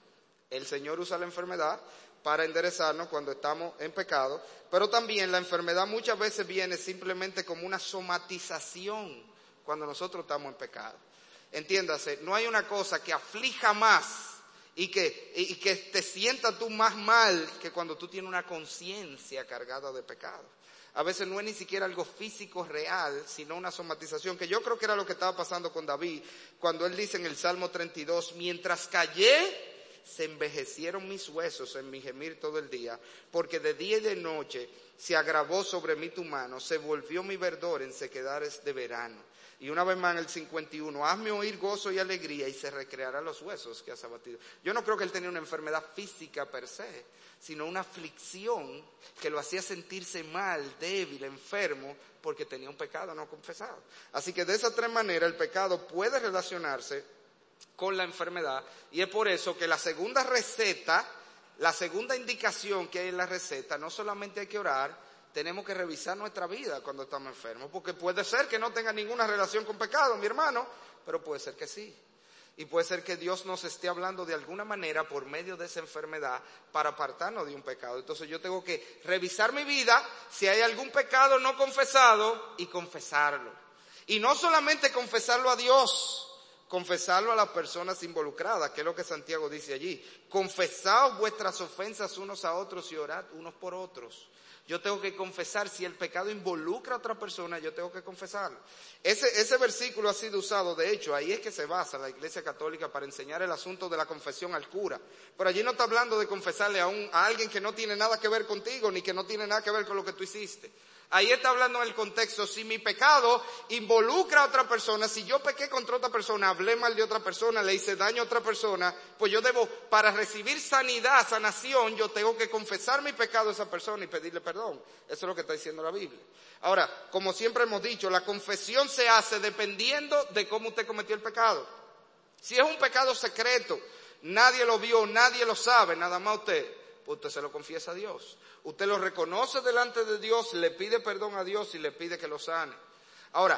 El Señor usa la enfermedad para enderezarnos cuando estamos en pecado. Pero también la enfermedad muchas veces viene simplemente como una somatización cuando nosotros estamos en pecado. Entiéndase, no hay una cosa que aflija más y que, y que te sienta tú más mal que cuando tú tienes una conciencia cargada de pecado. A veces no es ni siquiera algo físico real, sino una somatización, que yo creo que era lo que estaba pasando con David, cuando él dice en el Salmo treinta y dos, mientras callé, se envejecieron mis huesos en mi gemir todo el día, porque de día y de noche se agravó sobre mí tu mano, se volvió mi verdor en sequedades de verano. Y una vez más en el cincuenta y uno, hazme oír gozo y alegría y se recrearán los huesos que has abatido. Yo no creo que él tenía una enfermedad física per se, sino una aflicción que lo hacía sentirse mal, débil, enfermo, porque tenía un pecado no confesado. Así que de esas tres maneras el pecado puede relacionarse con la enfermedad, y es por eso que la segunda receta, la segunda indicación que hay en la receta, no solamente hay que orar, tenemos que revisar nuestra vida cuando estamos enfermos, porque puede ser que no tenga ninguna relación con pecado, mi hermano, pero puede ser que sí. Y puede ser que Dios nos esté hablando de alguna manera por medio de esa enfermedad para apartarnos de un pecado. Entonces yo tengo que revisar mi vida, si hay algún pecado no confesado, y confesarlo. Y no solamente confesarlo a Dios, confesarlo a las personas involucradas, que es lo que Santiago dice allí. Confesaos vuestras ofensas unos a otros y orad unos por otros. Yo tengo que confesar, si el pecado involucra a otra persona, yo tengo que confesarlo. Ese, ese versículo ha sido usado, de hecho, ahí es que se basa la Iglesia Católica para enseñar el asunto de la confesión al cura. Pero allí no está hablando de confesarle a, un, a alguien que no tiene nada que ver contigo, ni que no tiene nada que ver con lo que tú hiciste. Ahí está hablando en el contexto, si mi pecado involucra a otra persona, si yo pequé contra otra persona, hablé mal de otra persona, le hice daño a otra persona, pues yo debo, para recibir sanidad, sanación, yo tengo que confesar mi pecado a esa persona y pedirle perdón. Eso es lo que está diciendo la Biblia. Ahora, como siempre hemos dicho, la confesión se hace dependiendo de cómo usted cometió el pecado. Si es un pecado secreto, nadie lo vio, nadie lo sabe, nada más usted, pues usted se lo confiesa a Dios. Usted lo reconoce delante de Dios, le pide perdón a Dios y le pide que lo sane. Ahora,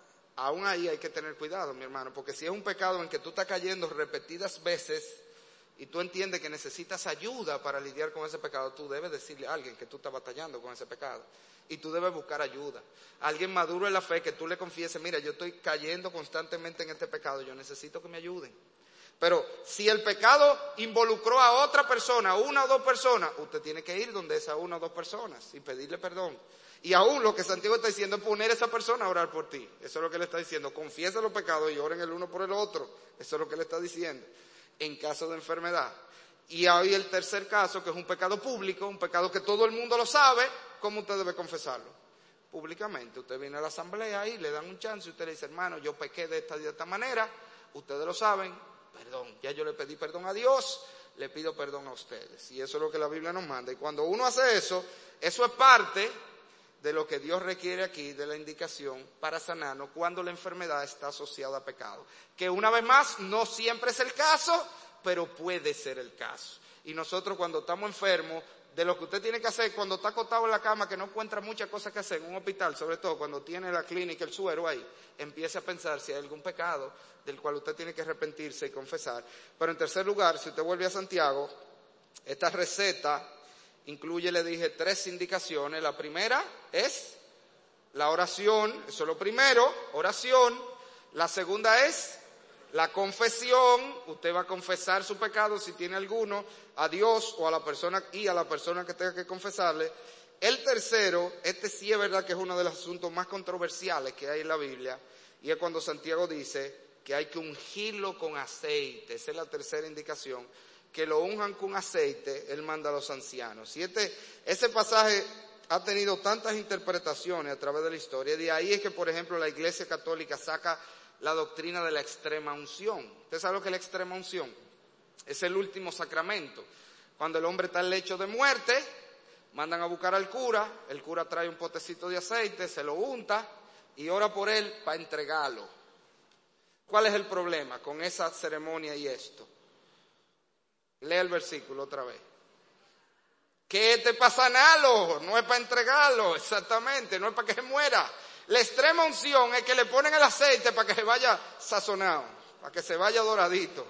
aún ahí hay que tener cuidado, mi hermano, porque si es un pecado en que tú estás cayendo repetidas veces y tú entiendes que necesitas ayuda para lidiar con ese pecado, tú debes decirle a alguien que tú estás batallando con ese pecado. Y tú debes buscar ayuda. Alguien maduro en la fe que tú le confieses, mira, yo estoy cayendo constantemente en este pecado, yo necesito que me ayuden. Pero si el pecado involucró a otra persona, una o dos personas, usted tiene que ir donde esas una o dos personas y pedirle perdón. Y aún lo que Santiago está diciendo es poner a esa persona a orar por ti. Eso es lo que él está diciendo. Confiesa los pecados y oren el uno por el otro. Eso es lo que él está diciendo. En caso de enfermedad. Y hay el tercer caso, que es un pecado público, un pecado que todo el mundo lo sabe. ¿Cómo usted debe confesarlo? Públicamente. Usted viene a la asamblea y le dan un chance y usted le dice, hermano, yo pequé de esta, de esta manera. Ustedes lo saben. Perdón, ya yo le pedí perdón a Dios, le pido perdón a ustedes. Y eso es lo que la Biblia nos manda. Y cuando uno hace eso, eso es parte de lo que Dios requiere aquí, de la indicación para sanarnos cuando la enfermedad está asociada a pecado. Que una vez más, no siempre es el caso, pero puede ser el caso. Y nosotros cuando estamos enfermos, de lo que usted tiene que hacer cuando está acostado en la cama, que no encuentra muchas cosas que hacer en un hospital, sobre todo cuando tiene la clínica, el suero ahí, empiece a pensar si hay algún pecado del cual usted tiene que arrepentirse y confesar. Pero en tercer lugar, si usted vuelve a Santiago, esta receta incluye, le dije, tres indicaciones. La primera es la oración, eso es lo primero, oración. La segunda es la confesión, usted va a confesar su pecado si tiene alguno a Dios o a la persona y a la persona que tenga que confesarle. El tercero, este sí es verdad que es uno de los asuntos más controversiales que hay en la Biblia, y es cuando Santiago dice, que hay que ungirlo con aceite. Esa es la tercera indicación, que lo unjan con aceite, él manda a los ancianos. Y este, ese pasaje ha tenido tantas interpretaciones a través de la historia. De ahí es que, por ejemplo, la Iglesia Católica saca la doctrina de la extrema unción. ¿Usted sabe lo que es la extrema unción? Es el último sacramento. Cuando el hombre está en lecho de muerte, mandan a buscar al cura, el cura trae un potecito de aceite, se lo unta y ora por él para entregarlo. ¿Cuál es el problema con esa ceremonia y esto? Lea el versículo otra vez. Que este es para sanarlo, no es para entregarlo, exactamente, no es para que se muera. La extrema unción es que le ponen el aceite para que se vaya sazonado, para que se vaya doradito.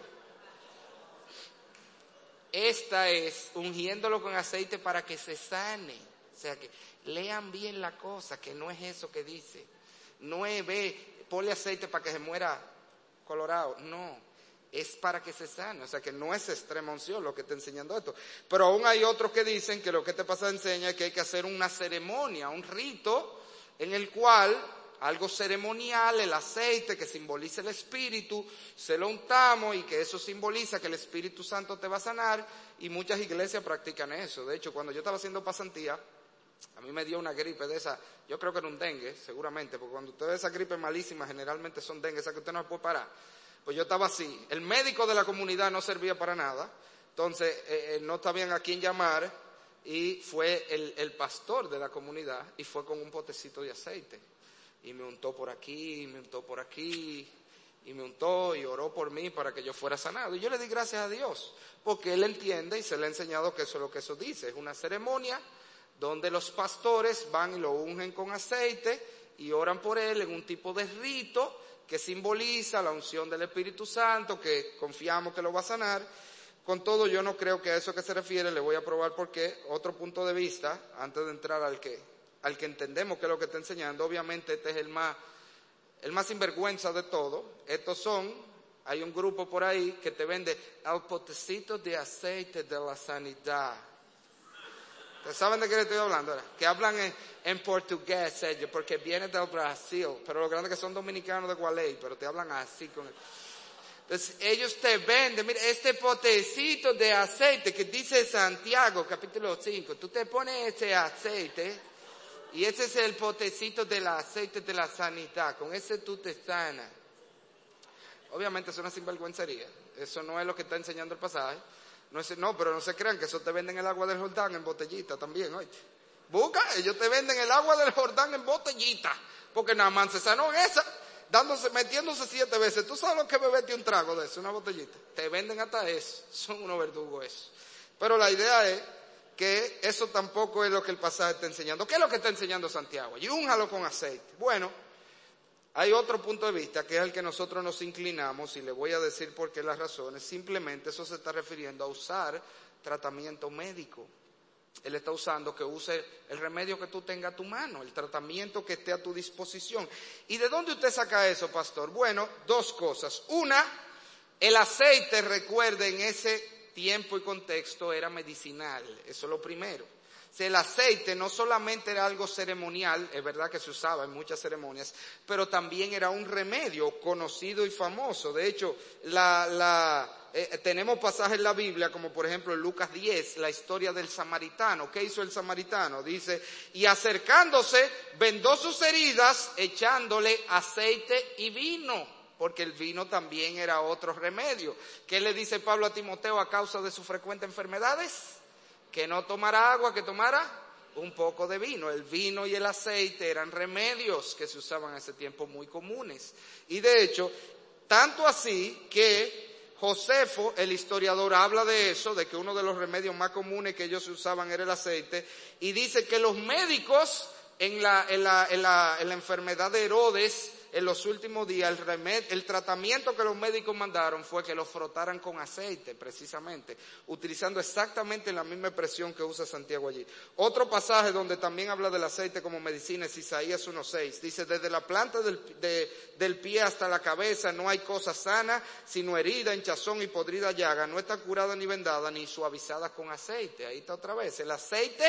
Esta es ungiéndolo con aceite para que se sane. O sea que lean bien la cosa, que no es eso que dice. No es, ve, ponle aceite para que se muera colorado, no. Es para que se sane, o sea que no es extrema unción lo que está enseñando esto. Pero aún hay otros que dicen que lo que este pasaje enseña es que hay que hacer una ceremonia, un rito en el cual, algo ceremonial, el aceite que simboliza el Espíritu, se lo untamos y que eso simboliza que el Espíritu Santo te va a sanar, y muchas iglesias practican eso. De hecho, cuando yo estaba haciendo pasantía, a mí me dio una gripe de esa, yo creo que era un dengue, seguramente, porque cuando usted ve esa gripe malísima, generalmente son dengue, esa que usted no puede parar. Pues yo estaba así, el médico de la comunidad no servía para nada, entonces eh, no sabían a quién llamar, y fue el, el pastor de la comunidad, y fue con un potecito de aceite, y me untó por aquí, y me untó por aquí, y me untó y oró por mí para que yo fuera sanado. Y yo le di gracias a Dios, porque él entiende y se le ha enseñado que eso es lo que eso dice, es una ceremonia donde los pastores van y lo ungen con aceite y oran por él en un tipo de rito que simboliza la unción del Espíritu Santo, que confiamos que lo va a sanar. Con todo, yo no creo que a eso que se refiere, le voy a probar por qué. Otro punto de vista, antes de entrar al que, al que entendemos que es lo que está enseñando, obviamente este es el más, el más sinvergüenza de todo. Estos son, hay un grupo por ahí que te vende el potecito de aceite de la sanidad. ¿Ustedes saben de qué le estoy hablando? ¿Verdad? Que hablan en, en portugués ellos, porque vienen del Brasil, pero lo grande es que son dominicanos de Gualey, pero te hablan así con el... Entonces ellos te venden, mira, este potecito de aceite que dice Santiago, capítulo cinco, tú te pones ese aceite, y ese es el potecito del aceite de la sanidad, con ese tú te sanas. Obviamente es una sinvergüencería, eso no es lo que está enseñando el pasaje. No, es, no, pero no se crean que eso te venden el agua del Jordán en botellita también, oye. Busca, ellos te venden el agua del Jordán en botellita, porque nada más se sanó en esa, dándose, metiéndose siete veces. ¿Tú sabes lo que bebete un trago de eso, una botellita? Te venden hasta eso, son unos verdugos eso. Pero la idea es que eso tampoco es lo que el pasaje está enseñando. ¿Qué es lo que está enseñando Santiago? Y únjalo con aceite. Bueno, hay otro punto de vista que es el que nosotros nos inclinamos, y le voy a decir por qué las razones. Simplemente eso se está refiriendo a usar tratamiento médico. Él está usando que use el remedio que tú tengas a tu mano, el tratamiento que esté a tu disposición. ¿Y de dónde usted saca eso, pastor? Bueno, dos cosas. Una, el aceite, recuerde, en ese tiempo y contexto era medicinal. Eso es lo primero. El aceite no solamente era algo ceremonial, es verdad que se usaba en muchas ceremonias, pero también era un remedio conocido y famoso. De hecho, la, la, eh, tenemos pasajes en la Biblia, como por ejemplo en Lucas diez, la historia del samaritano. ¿Qué hizo el samaritano? Dice, y acercándose, vendó sus heridas, echándole aceite y vino, porque el vino también era otro remedio. ¿Qué le dice Pablo a Timoteo a causa de sus frecuentes enfermedades? Que no tomara agua, que tomara un poco de vino. El vino y el aceite eran remedios que se usaban en ese tiempo muy comunes. Y de hecho, tanto así que Josefo, el historiador, habla de eso, de que uno de los remedios más comunes que ellos usaban era el aceite, y dice que los médicos en la, en la, en la, en la enfermedad de Herodes, en los últimos días, el, remed, el tratamiento que los médicos mandaron fue que lo frotaran con aceite, precisamente, utilizando exactamente la misma expresión que usa Santiago allí. Otro pasaje donde también habla del aceite como medicina es Isaías uno seis. Dice, desde la planta del, de, del pie hasta la cabeza no hay cosa sana, sino herida, hinchazón y podrida llaga. No está curada ni vendada, ni suavizada con aceite. Ahí está otra vez. El aceite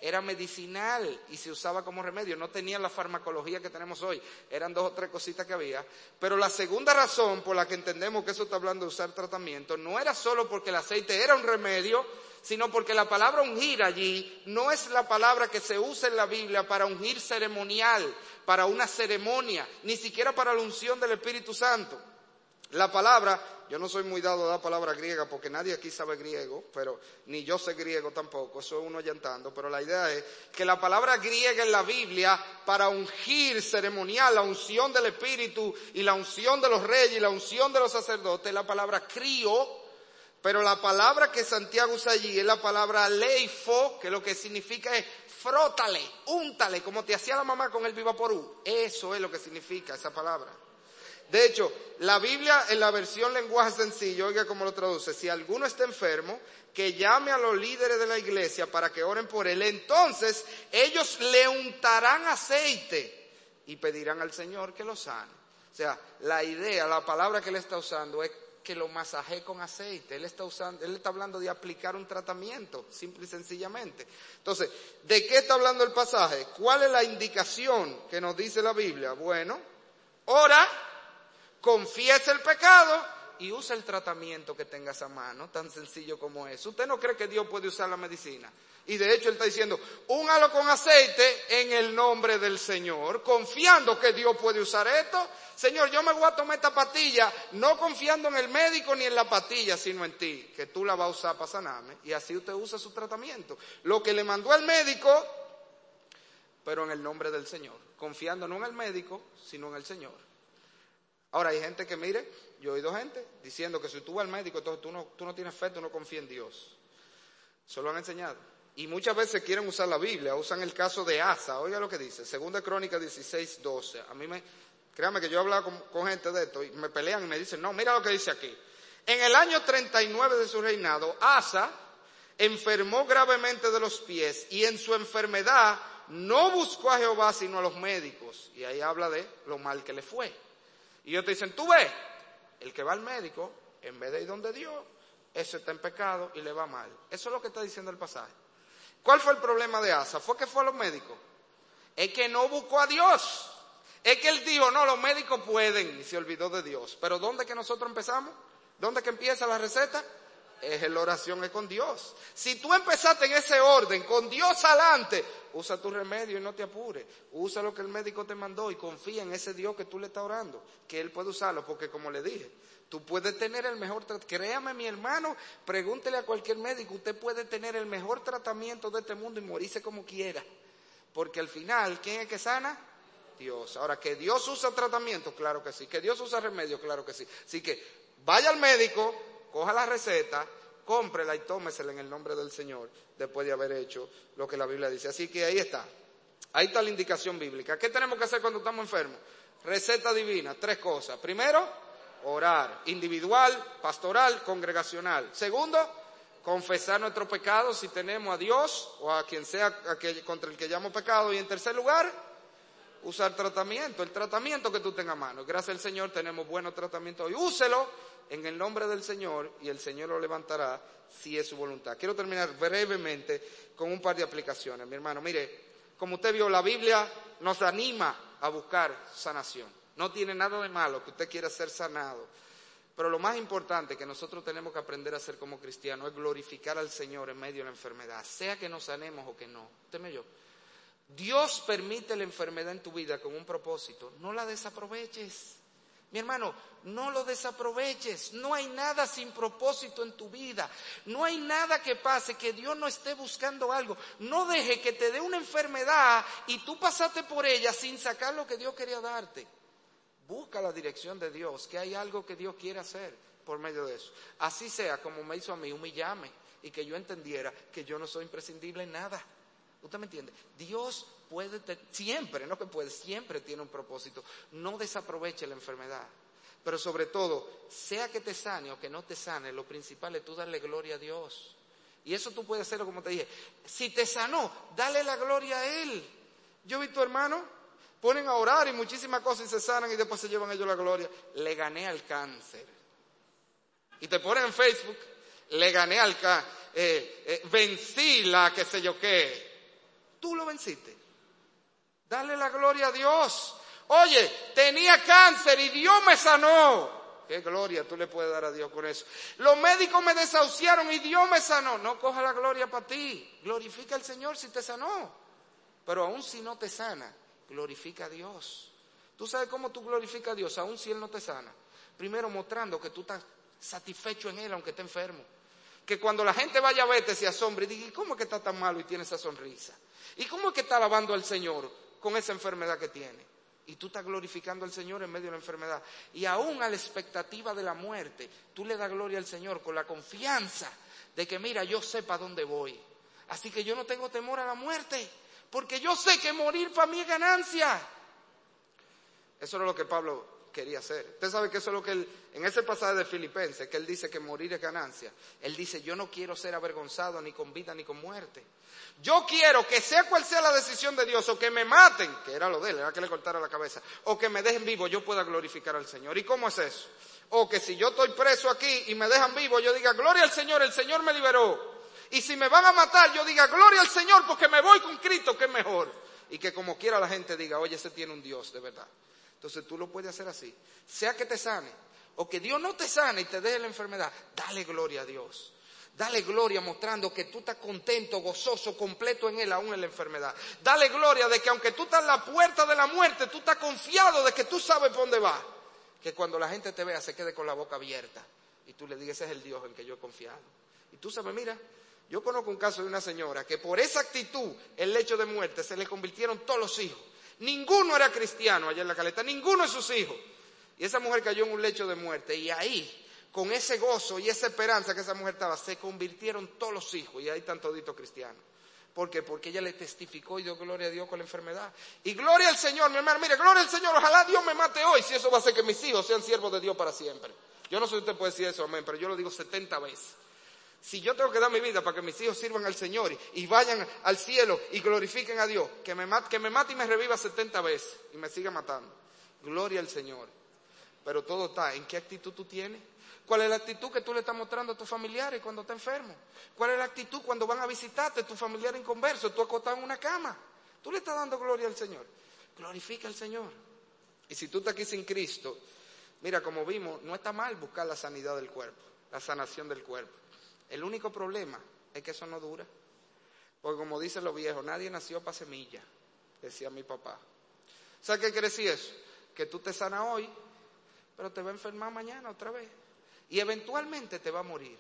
era medicinal y se usaba como remedio, no tenía la farmacología que tenemos hoy, eran dos o tres cositas que había. Pero la segunda razón por la que entendemos que eso está hablando de usar tratamiento, no era solo porque el aceite era un remedio, sino porque la palabra ungir allí no es la palabra que se usa en la Biblia para ungir ceremonial, para una ceremonia, ni siquiera para la unción del Espíritu Santo. La palabra, yo no soy muy dado a dar palabra griega porque nadie aquí sabe griego, pero ni yo sé griego tampoco, eso es uno llantando, pero la idea es que la palabra griega en la Biblia para ungir ceremonial, la unción del Espíritu y la unción de los reyes y la unción de los sacerdotes, es la palabra crio, pero la palabra que Santiago usa allí es la palabra leifo, que lo que significa es frótale, úntale, como te hacía la mamá con el vivaporú, eso es lo que significa esa palabra. De hecho, la Biblia en la versión lenguaje sencillo, oiga cómo lo traduce, si alguno está enfermo, que llame a los líderes de la iglesia para que oren por él, entonces ellos le untarán aceite y pedirán al Señor que lo sane. O sea, la idea, la palabra que él está usando es que lo masajee con aceite, él está usando, él está hablando de aplicar un tratamiento, simple y sencillamente. Entonces, ¿de qué está hablando el pasaje? ¿Cuál es la indicación que nos dice la Biblia? Bueno, ora, confiesa el pecado y usa el tratamiento que tengas a mano, tan sencillo como eso. ¿Usted no cree que Dios puede usar la medicina? Y de hecho Él está diciendo, úngalo con aceite en el nombre del Señor, confiando que Dios puede usar esto. Señor, yo me voy a tomar esta pastilla, no confiando en el médico ni en la pastilla, sino en ti, que tú la vas a usar para sanarme. Y así usted usa su tratamiento. Lo que le mandó el médico, pero en el nombre del Señor, confiando no en el médico, sino en el Señor. Ahora hay gente que, mire, yo he oído gente diciendo que si tú vas al médico, entonces tú no, tú no tienes fe, tú no confías en Dios. Eso lo han enseñado. Y muchas veces quieren usar la Biblia, usan el caso de Asa. Oiga lo que dice, Segunda Crónica dieciséis, doce. A mí me, créanme que yo he hablado con, con gente de esto y me pelean y me dicen, no, mira lo que dice aquí. En el año treinta y nueve de su reinado, Asa enfermó gravemente de los pies y en su enfermedad no buscó a Jehová sino a los médicos. Y ahí habla de lo mal que le fue. Y ellos te dicen, tú ves, el que va al médico, en vez de ir donde Dios, ese está en pecado y le va mal. Eso es lo que está diciendo el pasaje. ¿Cuál fue el problema de Asa? ¿Fue que fue a los médicos? Es que no buscó a Dios. Es que él dijo, no, los médicos pueden, y se olvidó de Dios. Pero ¿dónde que nosotros empezamos? ¿Dónde que empieza la receta? Es en la oración, es con Dios. Si tú empezaste en ese orden, con Dios adelante, usa tu remedio y no te apures. Usa lo que el médico te mandó y confía en ese Dios que tú le estás orando, que Él puede usarlo, porque como le dije, tú puedes tener el mejor tratamiento. Créame, mi hermano, pregúntele a cualquier médico, usted puede tener el mejor tratamiento de este mundo y morirse como quiera. Porque al final, ¿quién es que sana? Dios. Ahora, ¿que Dios usa tratamiento? Claro que sí. ¿Que Dios usa remedio? Claro que sí. Así que vaya al médico, coja la receta, cómprela y tómesela en el nombre del Señor, después de haber hecho lo que la Biblia dice. Así que ahí está. Ahí está la indicación bíblica. ¿Qué tenemos que hacer cuando estamos enfermos? Receta divina, tres cosas. Primero, orar, individual, pastoral, congregacional. Segundo, confesar nuestros pecados si tenemos a Dios o a quien sea a que, contra el que llamo pecado. Y en tercer lugar, usar tratamiento, el tratamiento que tú tengas a mano. Gracias al Señor tenemos buenos tratamientos hoy. Úselo en el nombre del Señor y el Señor lo levantará si es su voluntad. Quiero terminar brevemente con un par de aplicaciones. Mi hermano, mire, como usted vio, la Biblia nos anima a buscar sanación. No tiene nada de malo que usted quiera ser sanado. Pero lo más importante que nosotros tenemos que aprender a hacer como cristianos es glorificar al Señor en medio de la enfermedad, sea que nos sanemos o que no. Usted me oyó. Dios permite la enfermedad en tu vida con un propósito. No la desaproveches. Mi hermano, no lo desaproveches. No hay nada sin propósito en tu vida. No hay nada que pase que Dios no esté buscando algo. No deje que te dé una enfermedad y tú pasaste por ella sin sacar lo que Dios quería darte. Busca la dirección de Dios, que hay algo que Dios quiere hacer por medio de eso. Así sea como me hizo a mí, humillarme y que yo entendiera que yo no soy imprescindible en nada. ¿Usted me entiende? Dios puede, te, siempre, no que puede, siempre tiene un propósito. No desaproveche la enfermedad. Pero sobre todo, sea que te sane o que no te sane, lo principal es tú darle gloria a Dios. Y eso tú puedes hacerlo como te dije. Si te sanó, dale la gloria a Él. Yo vi tu hermano, ponen a orar y muchísimas cosas y se sanan y después se llevan ellos la gloria. Le gané al cáncer. Y te ponen en Facebook, le gané al cáncer, eh, eh, vencí la que sé yo qué. Tú lo venciste. Dale la gloria a Dios. Oye, tenía cáncer y Dios me sanó. Qué gloria tú le puedes dar a Dios con eso. Los médicos me desahuciaron y Dios me sanó. No coja la gloria para ti. Glorifica al Señor si te sanó. Pero aún si no te sana, glorifica a Dios. ¿Tú sabes cómo tú glorificas a Dios aún si Él no te sana? Primero mostrando que tú estás satisfecho en Él aunque esté enfermo. Que cuando la gente vaya a verte se asombre y diga, ¿y cómo es que está tan malo y tiene esa sonrisa? ¿Y cómo es que está alabando al Señor con esa enfermedad que tiene? Y tú estás glorificando al Señor en medio de la enfermedad. Y aún a la expectativa de la muerte, tú le das gloria al Señor con la confianza de que, mira, yo sé para dónde voy. Así que yo no tengo temor a la muerte, porque yo sé que morir para mí es ganancia. Eso era lo que Pablo quería hacer. Usted sabe que eso es lo que él, en ese pasaje de Filipenses, que él dice que morir es ganancia. Él dice, yo no quiero ser avergonzado ni con vida ni con muerte. Yo quiero que sea cual sea la decisión de Dios, o que me maten, que era lo de él, era que le cortara la cabeza, o que me dejen vivo, yo pueda glorificar al Señor. ¿Y cómo es eso? O que si yo estoy preso aquí y me dejan vivo, yo diga, gloria al Señor, el Señor me liberó. Y si me van a matar, yo diga, gloria al Señor, porque me voy con Cristo, que es mejor. Y que como quiera la gente diga, oye, ese tiene un Dios de verdad. Entonces tú lo puedes hacer así. Sea que te sane, o que Dios no te sane y te deje la enfermedad, dale gloria a Dios. Dale gloria mostrando que tú estás contento, gozoso, completo en Él, aún en la enfermedad. Dale gloria de que aunque tú estás en la puerta de la muerte, tú estás confiado de que tú sabes por dónde vas. Que cuando la gente te vea se quede con la boca abierta y tú le digas, ese es el Dios en que yo he confiado. Y tú sabes, mira, yo conozco un caso de una señora que por esa actitud, el lecho de muerte, se le convirtieron todos los hijos. Ninguno era cristiano allá en la Caleta, ninguno de sus hijos. Y esa mujer cayó en un lecho de muerte y ahí, con ese gozo y esa esperanza que esa mujer estaba, se convirtieron todos los hijos y ahí están toditos cristianos. ¿Por qué? Porque ella le testificó y dio gloria a Dios con la enfermedad. Y gloria al Señor, mi hermano, mire, gloria al Señor, ojalá Dios me mate hoy, si eso va a hacer que mis hijos sean siervos de Dios para siempre. Yo no sé si usted puede decir eso, amén, pero yo lo digo setenta veces. Si yo tengo que dar mi vida para que mis hijos sirvan al Señor y, y vayan al cielo y glorifiquen a Dios, que me, mate, que me mate y me reviva setenta veces y me siga matando. Gloria al Señor. Pero todo está en qué actitud tú tienes. ¿Cuál es la actitud que tú le estás mostrando a tus familiares cuando estás enfermo? ¿Cuál es la actitud cuando van a visitarte tus familiares inconversos, tú acostado en una cama? Tú le estás dando gloria al Señor. Glorifica al Señor. Y si tú estás aquí sin Cristo, mira, como vimos, no está mal buscar la sanidad del cuerpo, la sanación del cuerpo. El único problema es que eso no dura. Porque como dicen los viejos, nadie nació para semilla, decía mi papá. ¿Sabes qué quiere decir eso? Que tú te sanas hoy, pero te va a enfermar mañana otra vez. Y eventualmente te va a morir.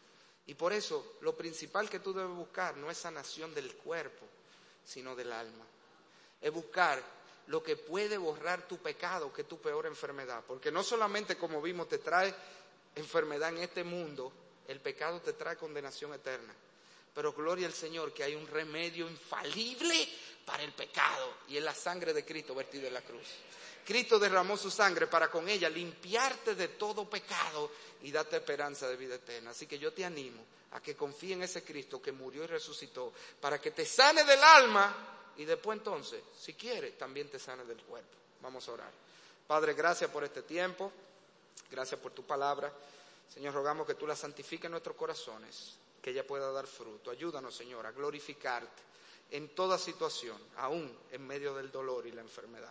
Y por eso lo principal que tú debes buscar no es sanación del cuerpo, sino del alma. Es buscar lo que puede borrar tu pecado, que es tu peor enfermedad. Porque no solamente, como vimos, te trae enfermedad en este mundo, el pecado te trae condenación eterna. Pero gloria al Señor que hay un remedio infalible para el pecado. Y es la sangre de Cristo vertida en la cruz. Cristo derramó su sangre para con ella limpiarte de todo pecado y darte esperanza de vida eterna. Así que yo te animo a que confíe en ese Cristo que murió y resucitó para que te sane del alma y después entonces, si quieres, también te sane del cuerpo. Vamos a orar. Padre, gracias por este tiempo. Gracias por tu palabra. Señor, rogamos que tú la santifiques en nuestros corazones, que ella pueda dar fruto. Ayúdanos, Señor, a glorificarte en toda situación, aún en medio del dolor y la enfermedad.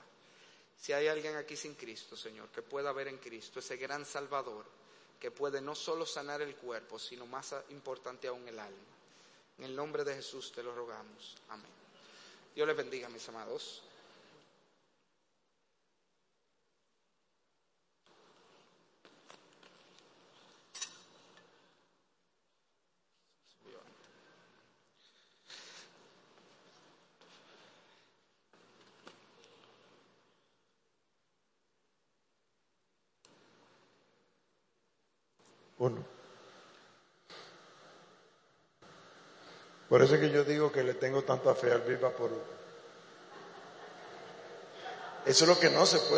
Si hay alguien aquí sin Cristo, Señor, que pueda ver en Cristo ese gran Salvador, que puede no solo sanar el cuerpo, sino más importante aún el alma. En el nombre de Jesús te lo rogamos. Amén. Dios les bendiga, mis amados. Uno. Por eso es que yo digo que le tengo tanta fe al Viva por uno. Eso es lo que no se puede.